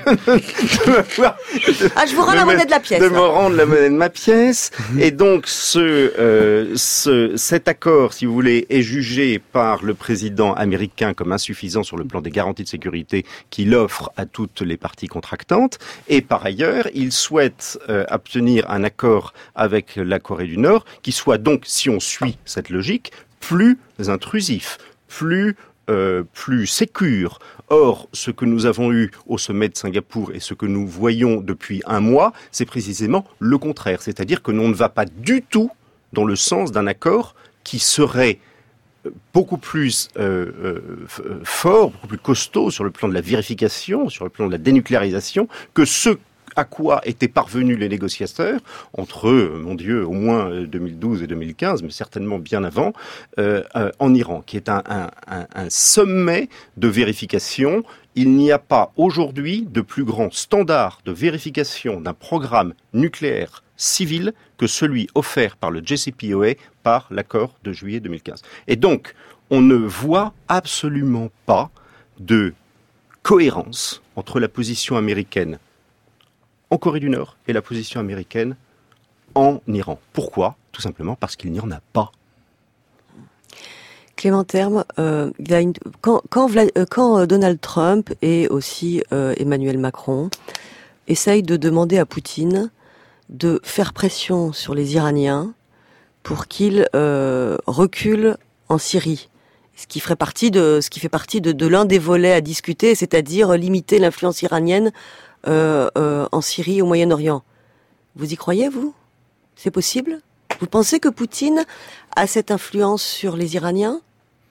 de ah, je vous rends la monnaie de la pièce. De là. me rendre la monnaie de ma pièce. Et donc ce, euh, ce cet accord, si vous voulez, est jugé par le président américain comme insuffisant sur le plan des garanties de sécurité qu'il offre à toutes les parties contractantes. Et par ailleurs, il souhaite euh, obtenir un accord avec la Corée du Nord qui soit donc, si on suit cette logique, plus intrusif, plus euh, plus sécure. Or, ce que nous avons eu au sommet de Singapour et ce que nous voyons depuis un mois, c'est précisément le contraire. C'est-à-dire que l'on ne va pas du tout dans le sens d'un accord qui serait beaucoup plus euh, euh, fort, beaucoup plus costaud sur le plan de la vérification, sur le plan de la dénucléarisation, que ce à quoi étaient parvenus les négociateurs entre, mon Dieu, au moins deux mille douze et deux mille quinze, mais certainement bien avant, euh, euh, en Iran, qui est un, un, un, un sommet de vérification. Il n'y a pas aujourd'hui de plus grand standard de vérification d'un programme nucléaire civil que celui offert par le J C P O A par l'accord de juillet deux mille quinze. Et donc, on ne voit absolument pas de cohérence entre la position américaine en Corée du Nord et la position américaine en Iran. Pourquoi ? Tout simplement parce qu'il n'y en a pas. Clément Terme, euh, il y a une... quand, quand, Vla... quand Donald Trump et aussi euh, Emmanuel Macron essayent de demander à Poutine de faire pression sur les Iraniens pour qu'ils euh, reculent en Syrie, ce qui ferait partie de, ce qui fait partie de, de l'un des volets à discuter, c'est-à-dire limiter l'influence iranienne Euh, euh, en Syrie, au Moyen-Orient. Vous y croyez, vous ? C'est possible ? Vous pensez que Poutine a cette influence sur les Iraniens ?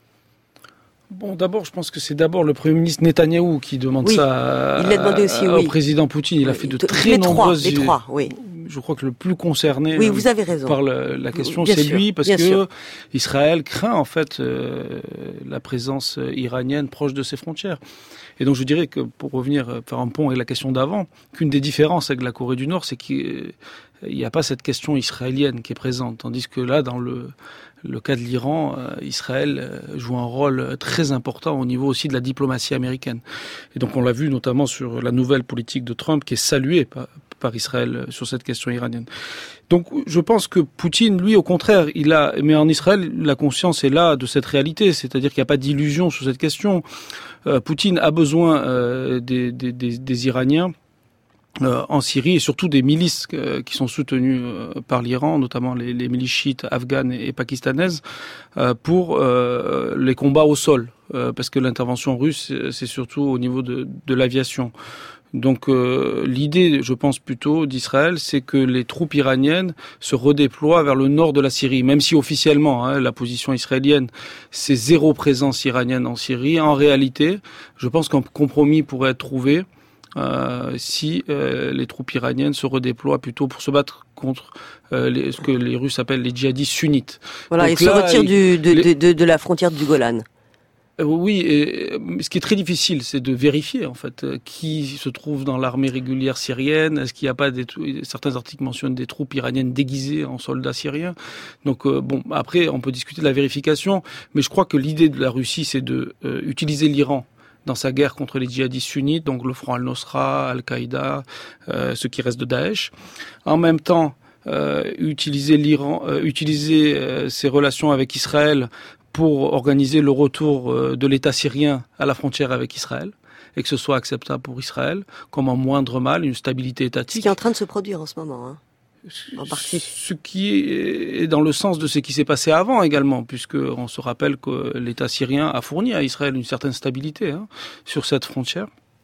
Bon, d'abord, je pense que c'est d'abord le Premier ministre Netanyahou qui demande oui, ça à, il l'a demandé aussi, à, oui. au président Poutine. Il a fait de très les nombreuses... Trois, les trois, oui. Je crois que le plus concerné oui, vous avez raison. par le, la question, bien c'est sûr, lui, parce que sûr. Israël craint en fait euh, la présence iranienne proche de ses frontières. Et donc je dirais que, pour revenir faire un pont avec la question d'avant, qu'une des différences avec la Corée du Nord, c'est que il n'y a pas cette question israélienne qui est présente. Tandis que là, dans le, le cas de l'Iran, euh, Israël joue un rôle très important au niveau aussi de la diplomatie américaine. Et donc on l'a vu notamment sur la nouvelle politique de Trump qui est saluée par, par Israël sur cette question iranienne. Donc je pense que Poutine, lui, au contraire, il a, mais en Israël, la conscience est là de cette réalité, c'est-à-dire qu'il n'y a pas d'illusion sur cette question. Euh, Poutine a besoin euh, des, des, des, des Iraniens Euh, en Syrie et surtout des milices euh, qui sont soutenues euh, par l'Iran, notamment les, les milices chiites afghanes et, et pakistanaises, euh, pour euh, les combats au sol, euh, parce que l'intervention russe, c'est surtout au niveau de, de l'aviation. Donc euh, l'idée, je pense plutôt, d'Israël, c'est que les troupes iraniennes se redéploient vers le nord de la Syrie, même si officiellement, hein, la position israélienne, c'est zéro présence iranienne en Syrie. En réalité, je pense qu'un compromis pourrait être trouvé Euh, si euh, les troupes iraniennes se redéploient plutôt pour se battre contre euh, les, ce que les Russes appellent les djihadistes sunnites. Voilà, ils se retirent du, de, les... de, de, de la frontière du Golan. Euh, oui, et ce qui est très difficile, c'est de vérifier en fait qui se trouve dans l'armée régulière syrienne. Est-ce qu'il n'y a pas des certains articles mentionnent des troupes iraniennes déguisées en soldats syriens. Donc euh, bon, après on peut discuter de la vérification, mais je crois que l'idée de la Russie, c'est de euh, utiliser l'Iran dans sa guerre contre les djihadistes sunnites, donc le Front al-Nosra, Al-Qaïda, euh, ce qui reste de Daesh. En même temps, euh, utiliser l'Iran, euh, utiliser euh, ses relations avec Israël pour organiser le retour euh, de l'État syrien à la frontière avec Israël, et que ce soit acceptable pour Israël, comme un moindre mal, une stabilité étatique. Ce qui est en train de se produire en ce moment, hein. En partie. Ce qui est dans le sens de ce qui s'est passé avant également, puisque on se rappelle que l'État syrien a fourni à Israël une certaine stabilité hein, sur cette frontière.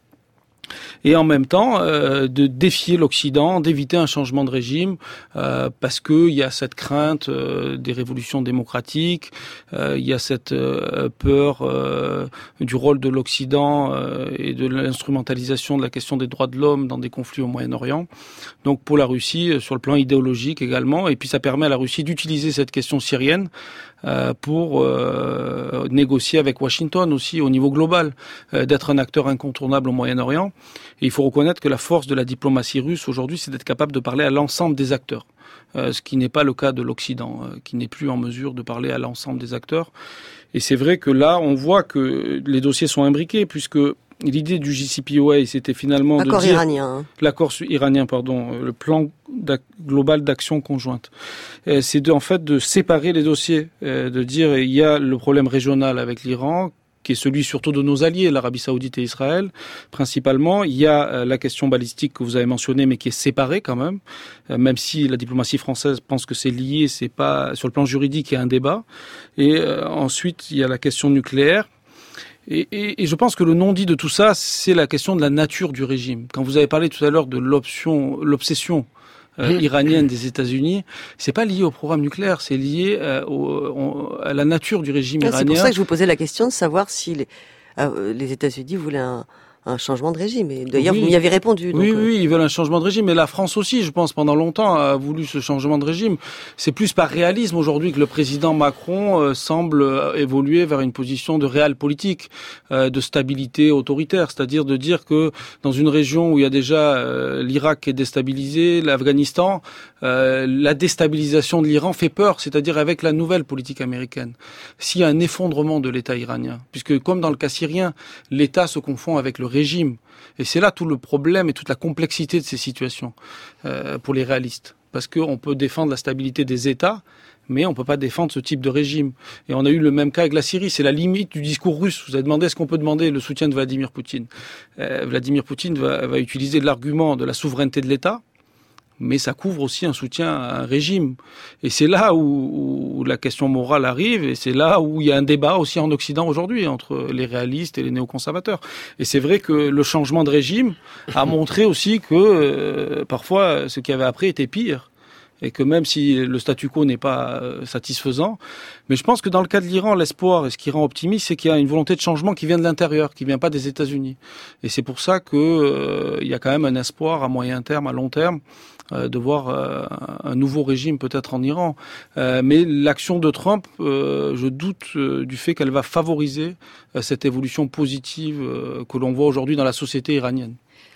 Et en même temps, euh, de défier l'Occident, d'éviter un changement de régime, euh, parce qu'il y a cette crainte euh, des révolutions démocratiques, euh, il y a cette euh, peur euh, du rôle de l'Occident euh, et de l'instrumentalisation de la question des droits de l'homme dans des conflits au Moyen-Orient. Donc pour la Russie, sur le plan idéologique également, et puis ça permet à la Russie d'utiliser cette question syrienne euh, pour euh, négocier avec Washington aussi au niveau global, euh, d'être un acteur incontournable au Moyen-Orient. Et il faut reconnaître que la force de la diplomatie russe aujourd'hui, c'est d'être capable de parler à l'ensemble des acteurs, euh, ce qui n'est pas le cas de l'Occident, euh, qui n'est plus en mesure de parler à l'ensemble des acteurs. Et c'est vrai que là, on voit que les dossiers sont imbriqués, puisque l'idée du J C P O A, c'était finalement l'accord de dire... iranien. Hein. L'accord iranien, pardon, le plan global d'action conjointe. Euh, c'est de, en fait de séparer les dossiers, euh, de dire il y a le problème régional avec l'Iran, qui est celui surtout de nos alliés, l'Arabie Saoudite et Israël, principalement. Il y a euh, la question balistique que vous avez mentionnée, mais qui est séparée quand même, euh, même si la diplomatie française pense que c'est lié, c'est pas sur le plan juridique, il y a un débat. Et euh, ensuite, il y a la question nucléaire. Et, et, et je pense que le non-dit de tout ça, c'est la question de la nature du régime. Quand vous avez parlé tout à l'heure de l'option, l'obsession Euh, iranienne des États-Unis, c'est pas lié au programme nucléaire, c'est lié euh, au, au, à la nature du régime ah, iranien. C'est pour ça que je vous posais la question de savoir si les, euh, les États-Unis voulaient un, un changement de régime. Et d'ailleurs, oui. Vous m'y avez répondu. Donc, oui, euh... oui, ils veulent un changement de régime. Et la France aussi, je pense, pendant longtemps, a voulu ce changement de régime. C'est plus par réalisme aujourd'hui que le président Macron euh, semble euh, évoluer vers une position de réel politique, euh, de stabilité autoritaire. C'est-à-dire de dire que dans une région où il y a déjà euh, l'Irak qui est déstabilisé, l'Afghanistan, euh, la déstabilisation de l'Iran fait peur. C'est-à-dire avec la nouvelle politique américaine. S'il y a un effondrement de l'État iranien, puisque comme dans le cas syrien, l'État se confond avec le régime. Et c'est là tout le problème et toute la complexité de ces situations euh, pour les réalistes. Parce qu'on peut défendre la stabilité des États, mais on ne peut pas défendre ce type de régime. Et on a eu le même cas avec la Syrie. C'est la limite du discours russe. Vous avez demandé est-ce qu'on peut demander le soutien de Vladimir Poutine. Euh, Vladimir Poutine va, va utiliser l'argument de la souveraineté de l'État, mais ça couvre aussi un soutien à un régime. Et c'est là où, où la question morale arrive, et c'est là où il y a un débat aussi en Occident aujourd'hui, entre les réalistes et les néoconservateurs. Et c'est vrai que le changement de régime a montré aussi que euh, parfois ce qu'il y avait après était pire. Et que même si le statu quo n'est pas euh, satisfaisant, mais je pense que dans le cas de l'Iran, l'espoir et ce qui rend optimiste, c'est qu'il y a une volonté de changement qui vient de l'intérieur, qui vient pas des États-Unis. Et c'est pour ça que euh, il y a quand même un espoir à moyen terme, à long terme, euh, de voir euh, un nouveau régime peut-être en Iran. Euh, mais l'action de Trump, euh, je doute euh, du fait qu'elle va favoriser euh, cette évolution positive euh, que l'on voit aujourd'hui dans la société iranienne.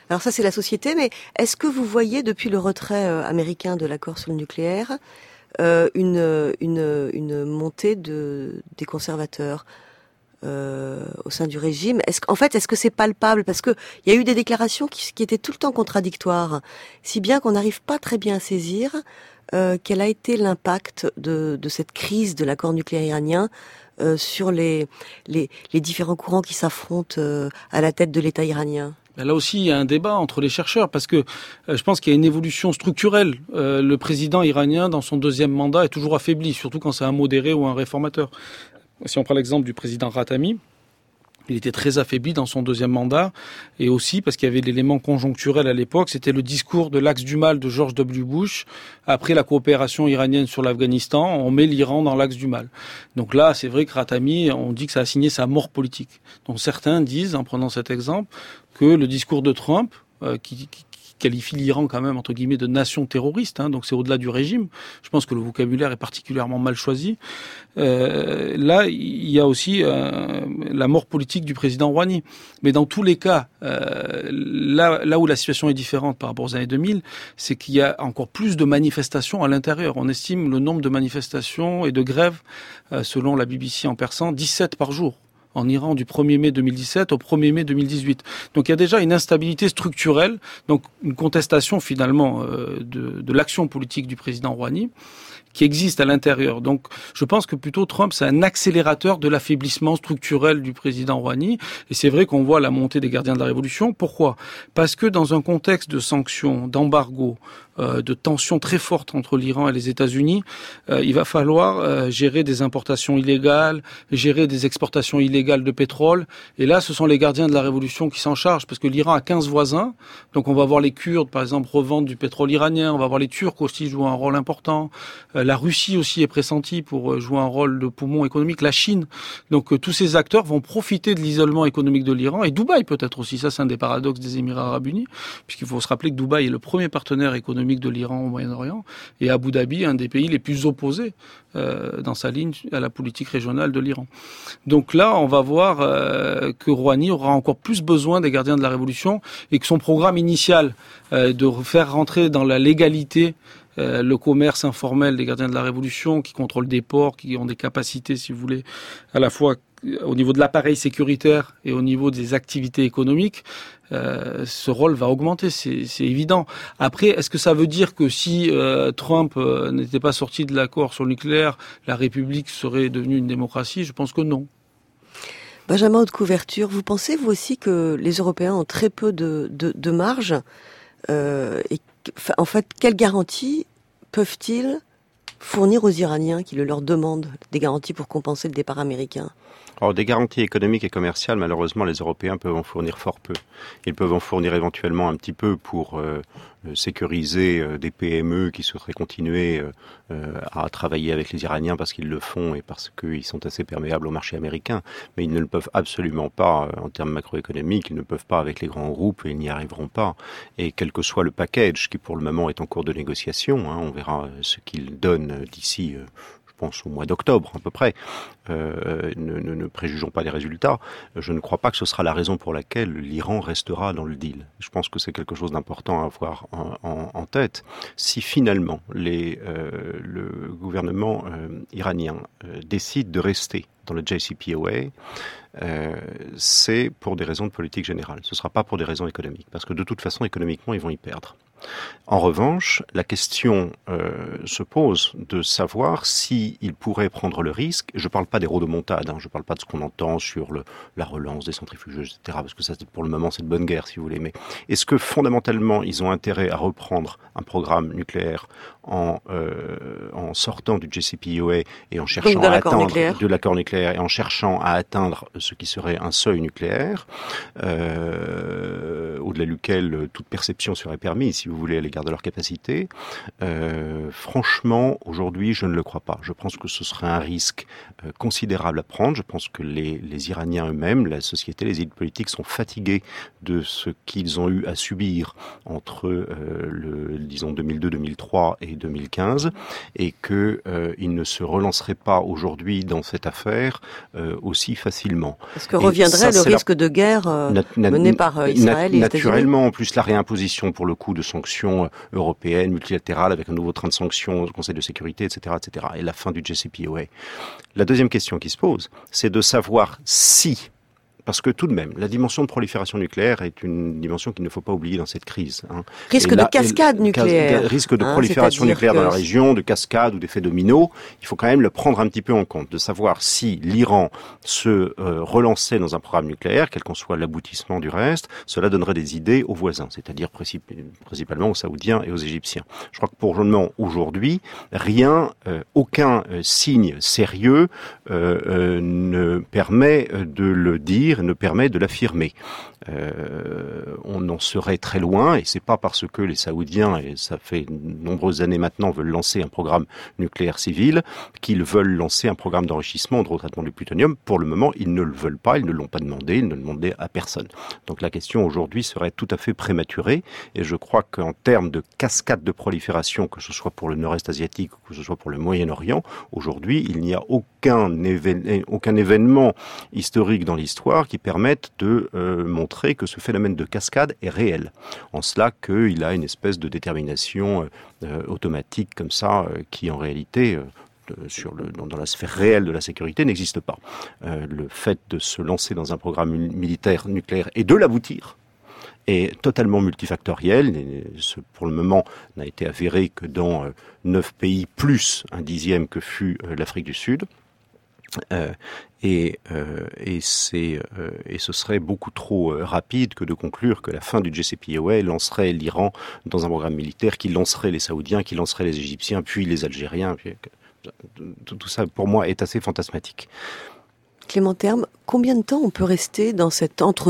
Alors ça, c'est la société, mais est-ce que vous voyez, depuis le retrait euh, américain de l'accord sur le nucléaire, euh, une, une, une montée de, des conservateurs euh, au sein du régime? Est-ce, en fait, est-ce que c'est palpable? Parce que il y a eu des déclarations qui, qui étaient tout le temps contradictoires, si bien qu'on n'arrive pas très bien à saisir euh, quel a été l'impact de, de cette crise de l'accord nucléaire iranien euh, sur les, les, les différents courants qui s'affrontent euh, à la tête de l'État iranien. Là aussi, il y a un débat entre les chercheurs parce que euh, je pense qu'il y a une évolution structurelle. Euh, le président iranien, dans son deuxième mandat, est toujours affaibli, surtout quand c'est un modéré ou un réformateur. Si on prend l'exemple du président Khatami, il était très affaibli dans son deuxième mandat, et aussi parce qu'il y avait l'élément conjoncturel à l'époque, c'était le discours de l'axe du mal de George W. Bush. Après la coopération iranienne sur l'Afghanistan, on met l'Iran dans l'axe du mal. Donc là, c'est vrai que Khatami, on dit que ça a signé sa mort politique. Donc certains disent, en prenant cet exemple, que le discours de Trump, euh, qui, qui qualifie l'Iran quand même, entre guillemets, de nation terroriste, hein, donc c'est au-delà du régime. Je pense que le vocabulaire est particulièrement mal choisi. Euh, là, il y a aussi euh, la mort politique du président Rouhani. Mais dans tous les cas, euh, là, là où la situation est différente par rapport aux années deux mille, c'est qu'il y a encore plus de manifestations à l'intérieur. On estime le nombre de manifestations et de grèves, euh, selon la B B C en persan, dix-sept par jour en Iran du premier mai deux mille dix-sept au premier mai deux mille dix-huit. Donc il y a déjà une instabilité structurelle, donc une contestation finalement euh, de, de l'action politique du président Rouhani qui existe à l'intérieur. Donc je pense que plutôt Trump, c'est un accélérateur de l'affaiblissement structurel du président Rouhani. Et c'est vrai qu'on voit la montée des gardiens de la révolution. Pourquoi ? Parce que dans un contexte de sanctions, d'embargo, euh, de tensions très fortes entre l'Iran et les États-Unis, euh, il va falloir euh, gérer des importations illégales, gérer des exportations illégales de pétrole. Et là, ce sont les gardiens de la révolution qui s'en chargent, parce que l'Iran a quinze voisins. Donc on va voir les Kurdes, par exemple, revendre du pétrole iranien. On va voir les Turcs aussi jouer un rôle important. Euh, la Russie aussi est pressentie pour jouer un rôle de poumon économique. La Chine. Donc euh, tous ces acteurs vont profiter de l'isolement économique de l'Iran. Et Dubaï peut-être aussi. Ça, c'est un des paradoxes des Émirats arabes unis, puisqu'il faut se rappeler que Dubaï est le premier partenaire économique de l'Iran au Moyen-Orient, et Abu Dhabi, un des pays les plus opposés euh, dans sa ligne à la politique régionale de l'Iran. Donc là, on va voir euh, que Rouhani aura encore plus besoin des gardiens de la révolution, et que son programme initial euh, de faire rentrer dans la légalité euh, le commerce informel des gardiens de la révolution, qui contrôlent des ports, qui ont des capacités, si vous voulez, à la fois au niveau de l'appareil sécuritaire et au niveau des activités économiques, euh, ce rôle va augmenter, c'est, c'est évident. Après, est-ce que ça veut dire que si euh, Trump euh, n'était pas sorti de l'accord sur le nucléaire, la République serait devenue une démocratie ? Je pense que non. Benjamin Haute-Couverture, vous pensez vous aussi que les Européens ont très peu de, de, de marge euh, et en fait, quelles garanties peuvent-ils fournir aux Iraniens qui le leur demandent, des garanties pour compenser le départ américain ? Alors, des garanties économiques et commerciales, malheureusement, les Européens peuvent en fournir fort peu. Ils peuvent en fournir éventuellement un petit peu pour euh, sécuriser euh, des P M E qui souhaiteraient continuer euh, à travailler avec les Iraniens parce qu'ils le font et parce qu'ils sont assez perméables au marché américain. Mais ils ne le peuvent absolument pas euh, en termes macroéconomiques. Ils ne peuvent pas avec les grands groupes et ils n'y arriveront pas. Et quel que soit le package qui, pour le moment, est en cours de négociation, hein, on verra ce qu'ils donnent d'ici... Euh, je pense au mois d'octobre à peu près, euh, ne, ne, ne préjugeons pas les résultats, je ne crois pas que ce sera la raison pour laquelle l'Iran restera dans le deal. Je pense que c'est quelque chose d'important à avoir en, en, en tête. Si finalement les, euh, le gouvernement euh, iranien euh, décide de rester dans le J C P O A, euh, c'est pour des raisons de politique générale. Ce ne sera pas pour des raisons économiques, parce que de toute façon, économiquement, ils vont y perdre. En revanche, la question euh, se pose de savoir s'ils pourraient prendre le risque, je ne parle pas des rodomontades, hein, je ne parle pas de ce qu'on entend sur le, la relance des centrifugeuses, et cetera, parce que ça, pour le moment, c'est de bonne guerre, si vous voulez, mais est-ce que fondamentalement, ils ont intérêt à reprendre un programme nucléaire en, euh, en sortant du J C P O A et en cherchant à atteindre nucléaire. de l'accord nucléaire et en cherchant à atteindre ce qui serait un seuil nucléaire, euh, au-delà duquel toute perception serait permise, si si vous voulez, à l'égard de leurs capacités. Euh, franchement, aujourd'hui, je ne le crois pas. Je pense que ce serait un risque euh, considérable à prendre. Je pense que les, les Iraniens eux-mêmes, la société, les élites politiques sont fatigués de ce qu'ils ont eu à subir entre, euh, le, disons, deux mille deux, deux mille trois et deux mille quinze, et qu'ils euh, ne se relanceraient pas aujourd'hui dans cette affaire euh, aussi facilement. Est-ce que reviendrait ça, le risque la... de guerre euh, nat- nat- mené par euh, Israël nat- et les États-Unis ? Naturellement, en plus, la réimposition, pour le coup, de sanctions européennes, multilatérales, avec un nouveau train de sanctions au Conseil de sécurité, et cetera, et cetera, et la fin du J C P O A. La deuxième question qui se pose, c'est de savoir si, parce que tout de même, la dimension de prolifération nucléaire est une dimension qu'il ne faut pas oublier dans cette crise. Hein. Risque là, de cascade et, nucléaire. Risque de hein, prolifération nucléaire que... dans la région, de cascade ou d'effet domino. Il faut quand même le prendre un petit peu en compte, de savoir si l'Iran se euh, relançait dans un programme nucléaire, quel qu'en soit l'aboutissement du reste, cela donnerait des idées aux voisins, c'est-à-dire princip- principalement aux Saoudiens et aux Égyptiens. Je crois que pour le moment, aujourd'hui, rien, euh, aucun euh, signe sérieux euh, euh, ne permet de le dire, ne permet de l'affirmer. Euh, on en serait très loin, et c'est pas parce que les Saoudiens, et ça fait de nombreuses années maintenant, veulent lancer un programme nucléaire civil, qu'ils veulent lancer un programme d'enrichissement, de retraitement du plutonium. Pour le moment, ils ne le veulent pas, ils ne l'ont pas demandé, ils ne le demandaient à personne. Donc la question aujourd'hui serait tout à fait prématurée, et je crois qu'en termes de cascade de prolifération, que ce soit pour le nord-est asiatique ou que ce soit pour le Moyen-Orient, aujourd'hui, il n'y a aucun, éve- aucun événement historique dans l'histoire qui permette de euh, montrer que ce phénomène de cascade est réel. En cela qu'il a une espèce de détermination euh, automatique comme ça, euh, qui en réalité, euh, sur le, dans, dans la sphère réelle de la sécurité, n'existe pas. Euh, le fait de se lancer dans un programme militaire nucléaire et de l'aboutir est totalement multifactoriel. Et ce, pour le moment, n'a été avéré que dans euh, neuf pays, plus un dixième que fut euh, l'Afrique du Sud. Euh, et, euh, et, c'est, euh, et ce serait beaucoup trop euh, rapide que de conclure que la fin du J C P O A lancerait l'Iran dans un programme militaire qui lancerait les Saoudiens, qui lancerait les Égyptiens, puis les Algériens. Puis, tout, tout ça, pour moi, est assez fantasmatique. Clément Terme, combien de temps on peut rester dans cet entre-deux ?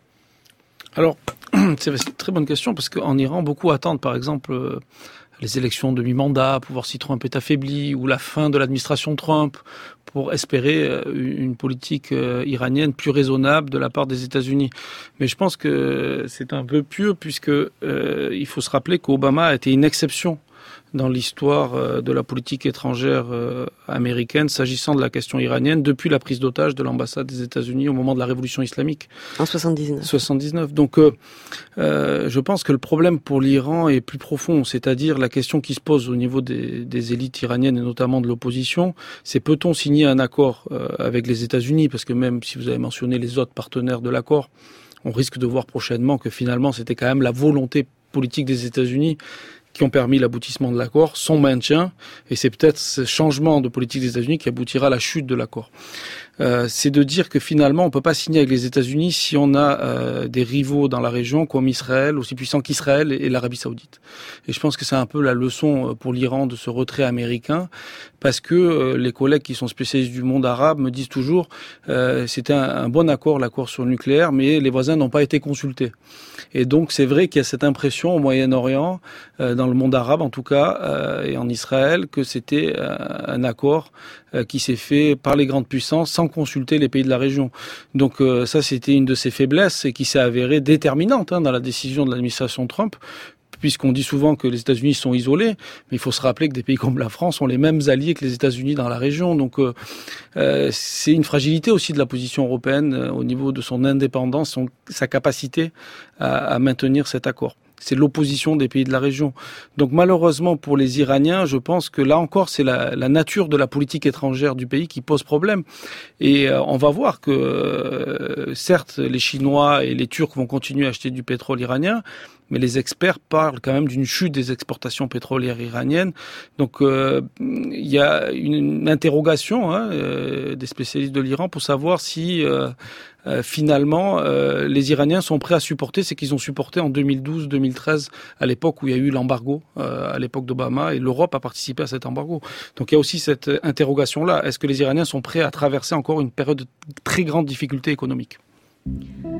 Alors, c'est une très bonne question, parce qu'en Iran, beaucoup attendent, par exemple, euh, les élections de mi-mandat, pour voir si Trump est affaibli, ou la fin de l'administration Trump, pour espérer une politique iranienne plus raisonnable de la part des États-Unis. Mais je pense que c'est un peu pieux, puisque euh, il faut se rappeler qu'Obama a été une exception dans l'histoire de la politique étrangère américaine s'agissant de la question iranienne depuis la prise d'otage de l'ambassade des États-Unis au moment de la révolution islamique. En soixante-dix-neuf. soixante-dix-neuf. Donc, euh, euh, je pense que le problème pour l'Iran est plus profond, c'est-à-dire la question qui se pose au niveau des, des élites iraniennes et notamment de l'opposition, c'est peut-on signer un accord euh, avec les États-Unis, parce que même si vous avez mentionné les autres partenaires de l'accord, on risque de voir prochainement que finalement c'était quand même la volonté politique des États-Unis qui ont permis l'aboutissement de l'accord, son maintien, et c'est peut-être ce changement de politique des États-Unis qui aboutira à la chute de l'accord. Euh, c'est de dire que finalement, on ne peut pas signer avec les États-Unis si on a euh, des rivaux dans la région comme Israël, aussi puissants qu'Israël et, et l'Arabie Saoudite. Et je pense que c'est un peu la leçon pour l'Iran de ce retrait américain, parce que euh, les collègues qui sont spécialistes du monde arabe me disent toujours euh, c'était un, un bon accord, l'accord sur le nucléaire, mais les voisins n'ont pas été consultés. Et donc c'est vrai qu'il y a cette impression au Moyen-Orient, euh, dans le monde arabe en tout cas, euh, et en Israël, que c'était euh, un accord euh, qui s'est fait par les grandes puissances sans consulter les pays de la région. Donc euh, ça, c'était une de ses faiblesses et qui s'est avérée déterminante hein, dans la décision de l'administration Trump, puisqu'on dit souvent que les États-Unis sont isolés, mais il faut se rappeler que des pays comme la France ont les mêmes alliés que les États-Unis dans la région. Donc euh, euh, c'est une fragilité aussi de la position européenne euh, au niveau de son indépendance, son, sa capacité à, à maintenir cet accord. C'est l'opposition des pays de la région. Donc malheureusement pour les Iraniens, je pense que là encore, c'est la, la nature de la politique étrangère du pays qui pose problème. Et euh, on va voir que, euh, certes, les Chinois et les Turcs vont continuer à acheter du pétrole iranien, mais les experts parlent quand même d'une chute des exportations pétrolières iraniennes. Donc euh, il y a une, une interrogation hein, euh, des spécialistes de l'Iran pour savoir si euh, euh, finalement euh, les Iraniens sont prêts à supporter ce qu'ils ont supporté en deux mille douze deux mille treize, à l'époque où il y a eu l'embargo, euh, à l'époque d'Obama, et l'Europe a participé à cet embargo. Donc il y a aussi cette interrogation-là. Est-ce que les Iraniens sont prêts à traverser encore une période de très grande difficulté économique ?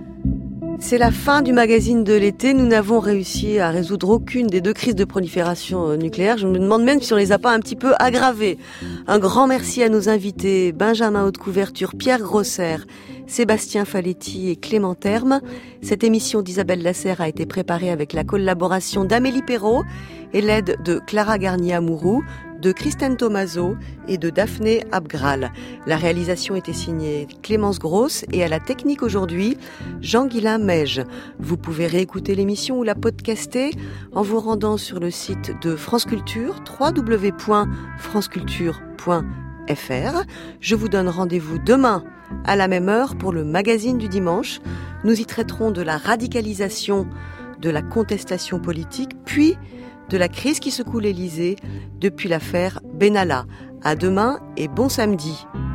C'est la fin du magazine de l'été. Nous n'avons réussi à résoudre aucune des deux crises de prolifération nucléaire. Je me demande même si on les a pas un petit peu aggravées. Un grand merci à nos invités Benjamin Haute-Couverture, Pierre Grosser, Sébastien Faletti et Clément Terme. Cette émission d'Isabelle Lasserre a été préparée avec la collaboration d'Amélie Perrault et l'aide de Clara Garnier-Amouroux, de Christine Tomaso et de Daphné Abgral. La réalisation était signée Clémence Grosse et à la technique aujourd'hui, Jean-Guilain Meige. Vous pouvez réécouter l'émission ou la podcaster en vous rendant sur le site de France Culture, w w w point france culture point f r. Je vous donne rendez-vous demain à la même heure pour le magazine du dimanche. Nous y traiterons de la radicalisation, de la contestation politique, puis de la crise qui secoue l'Élysée depuis l'affaire Benalla. À demain et bon samedi.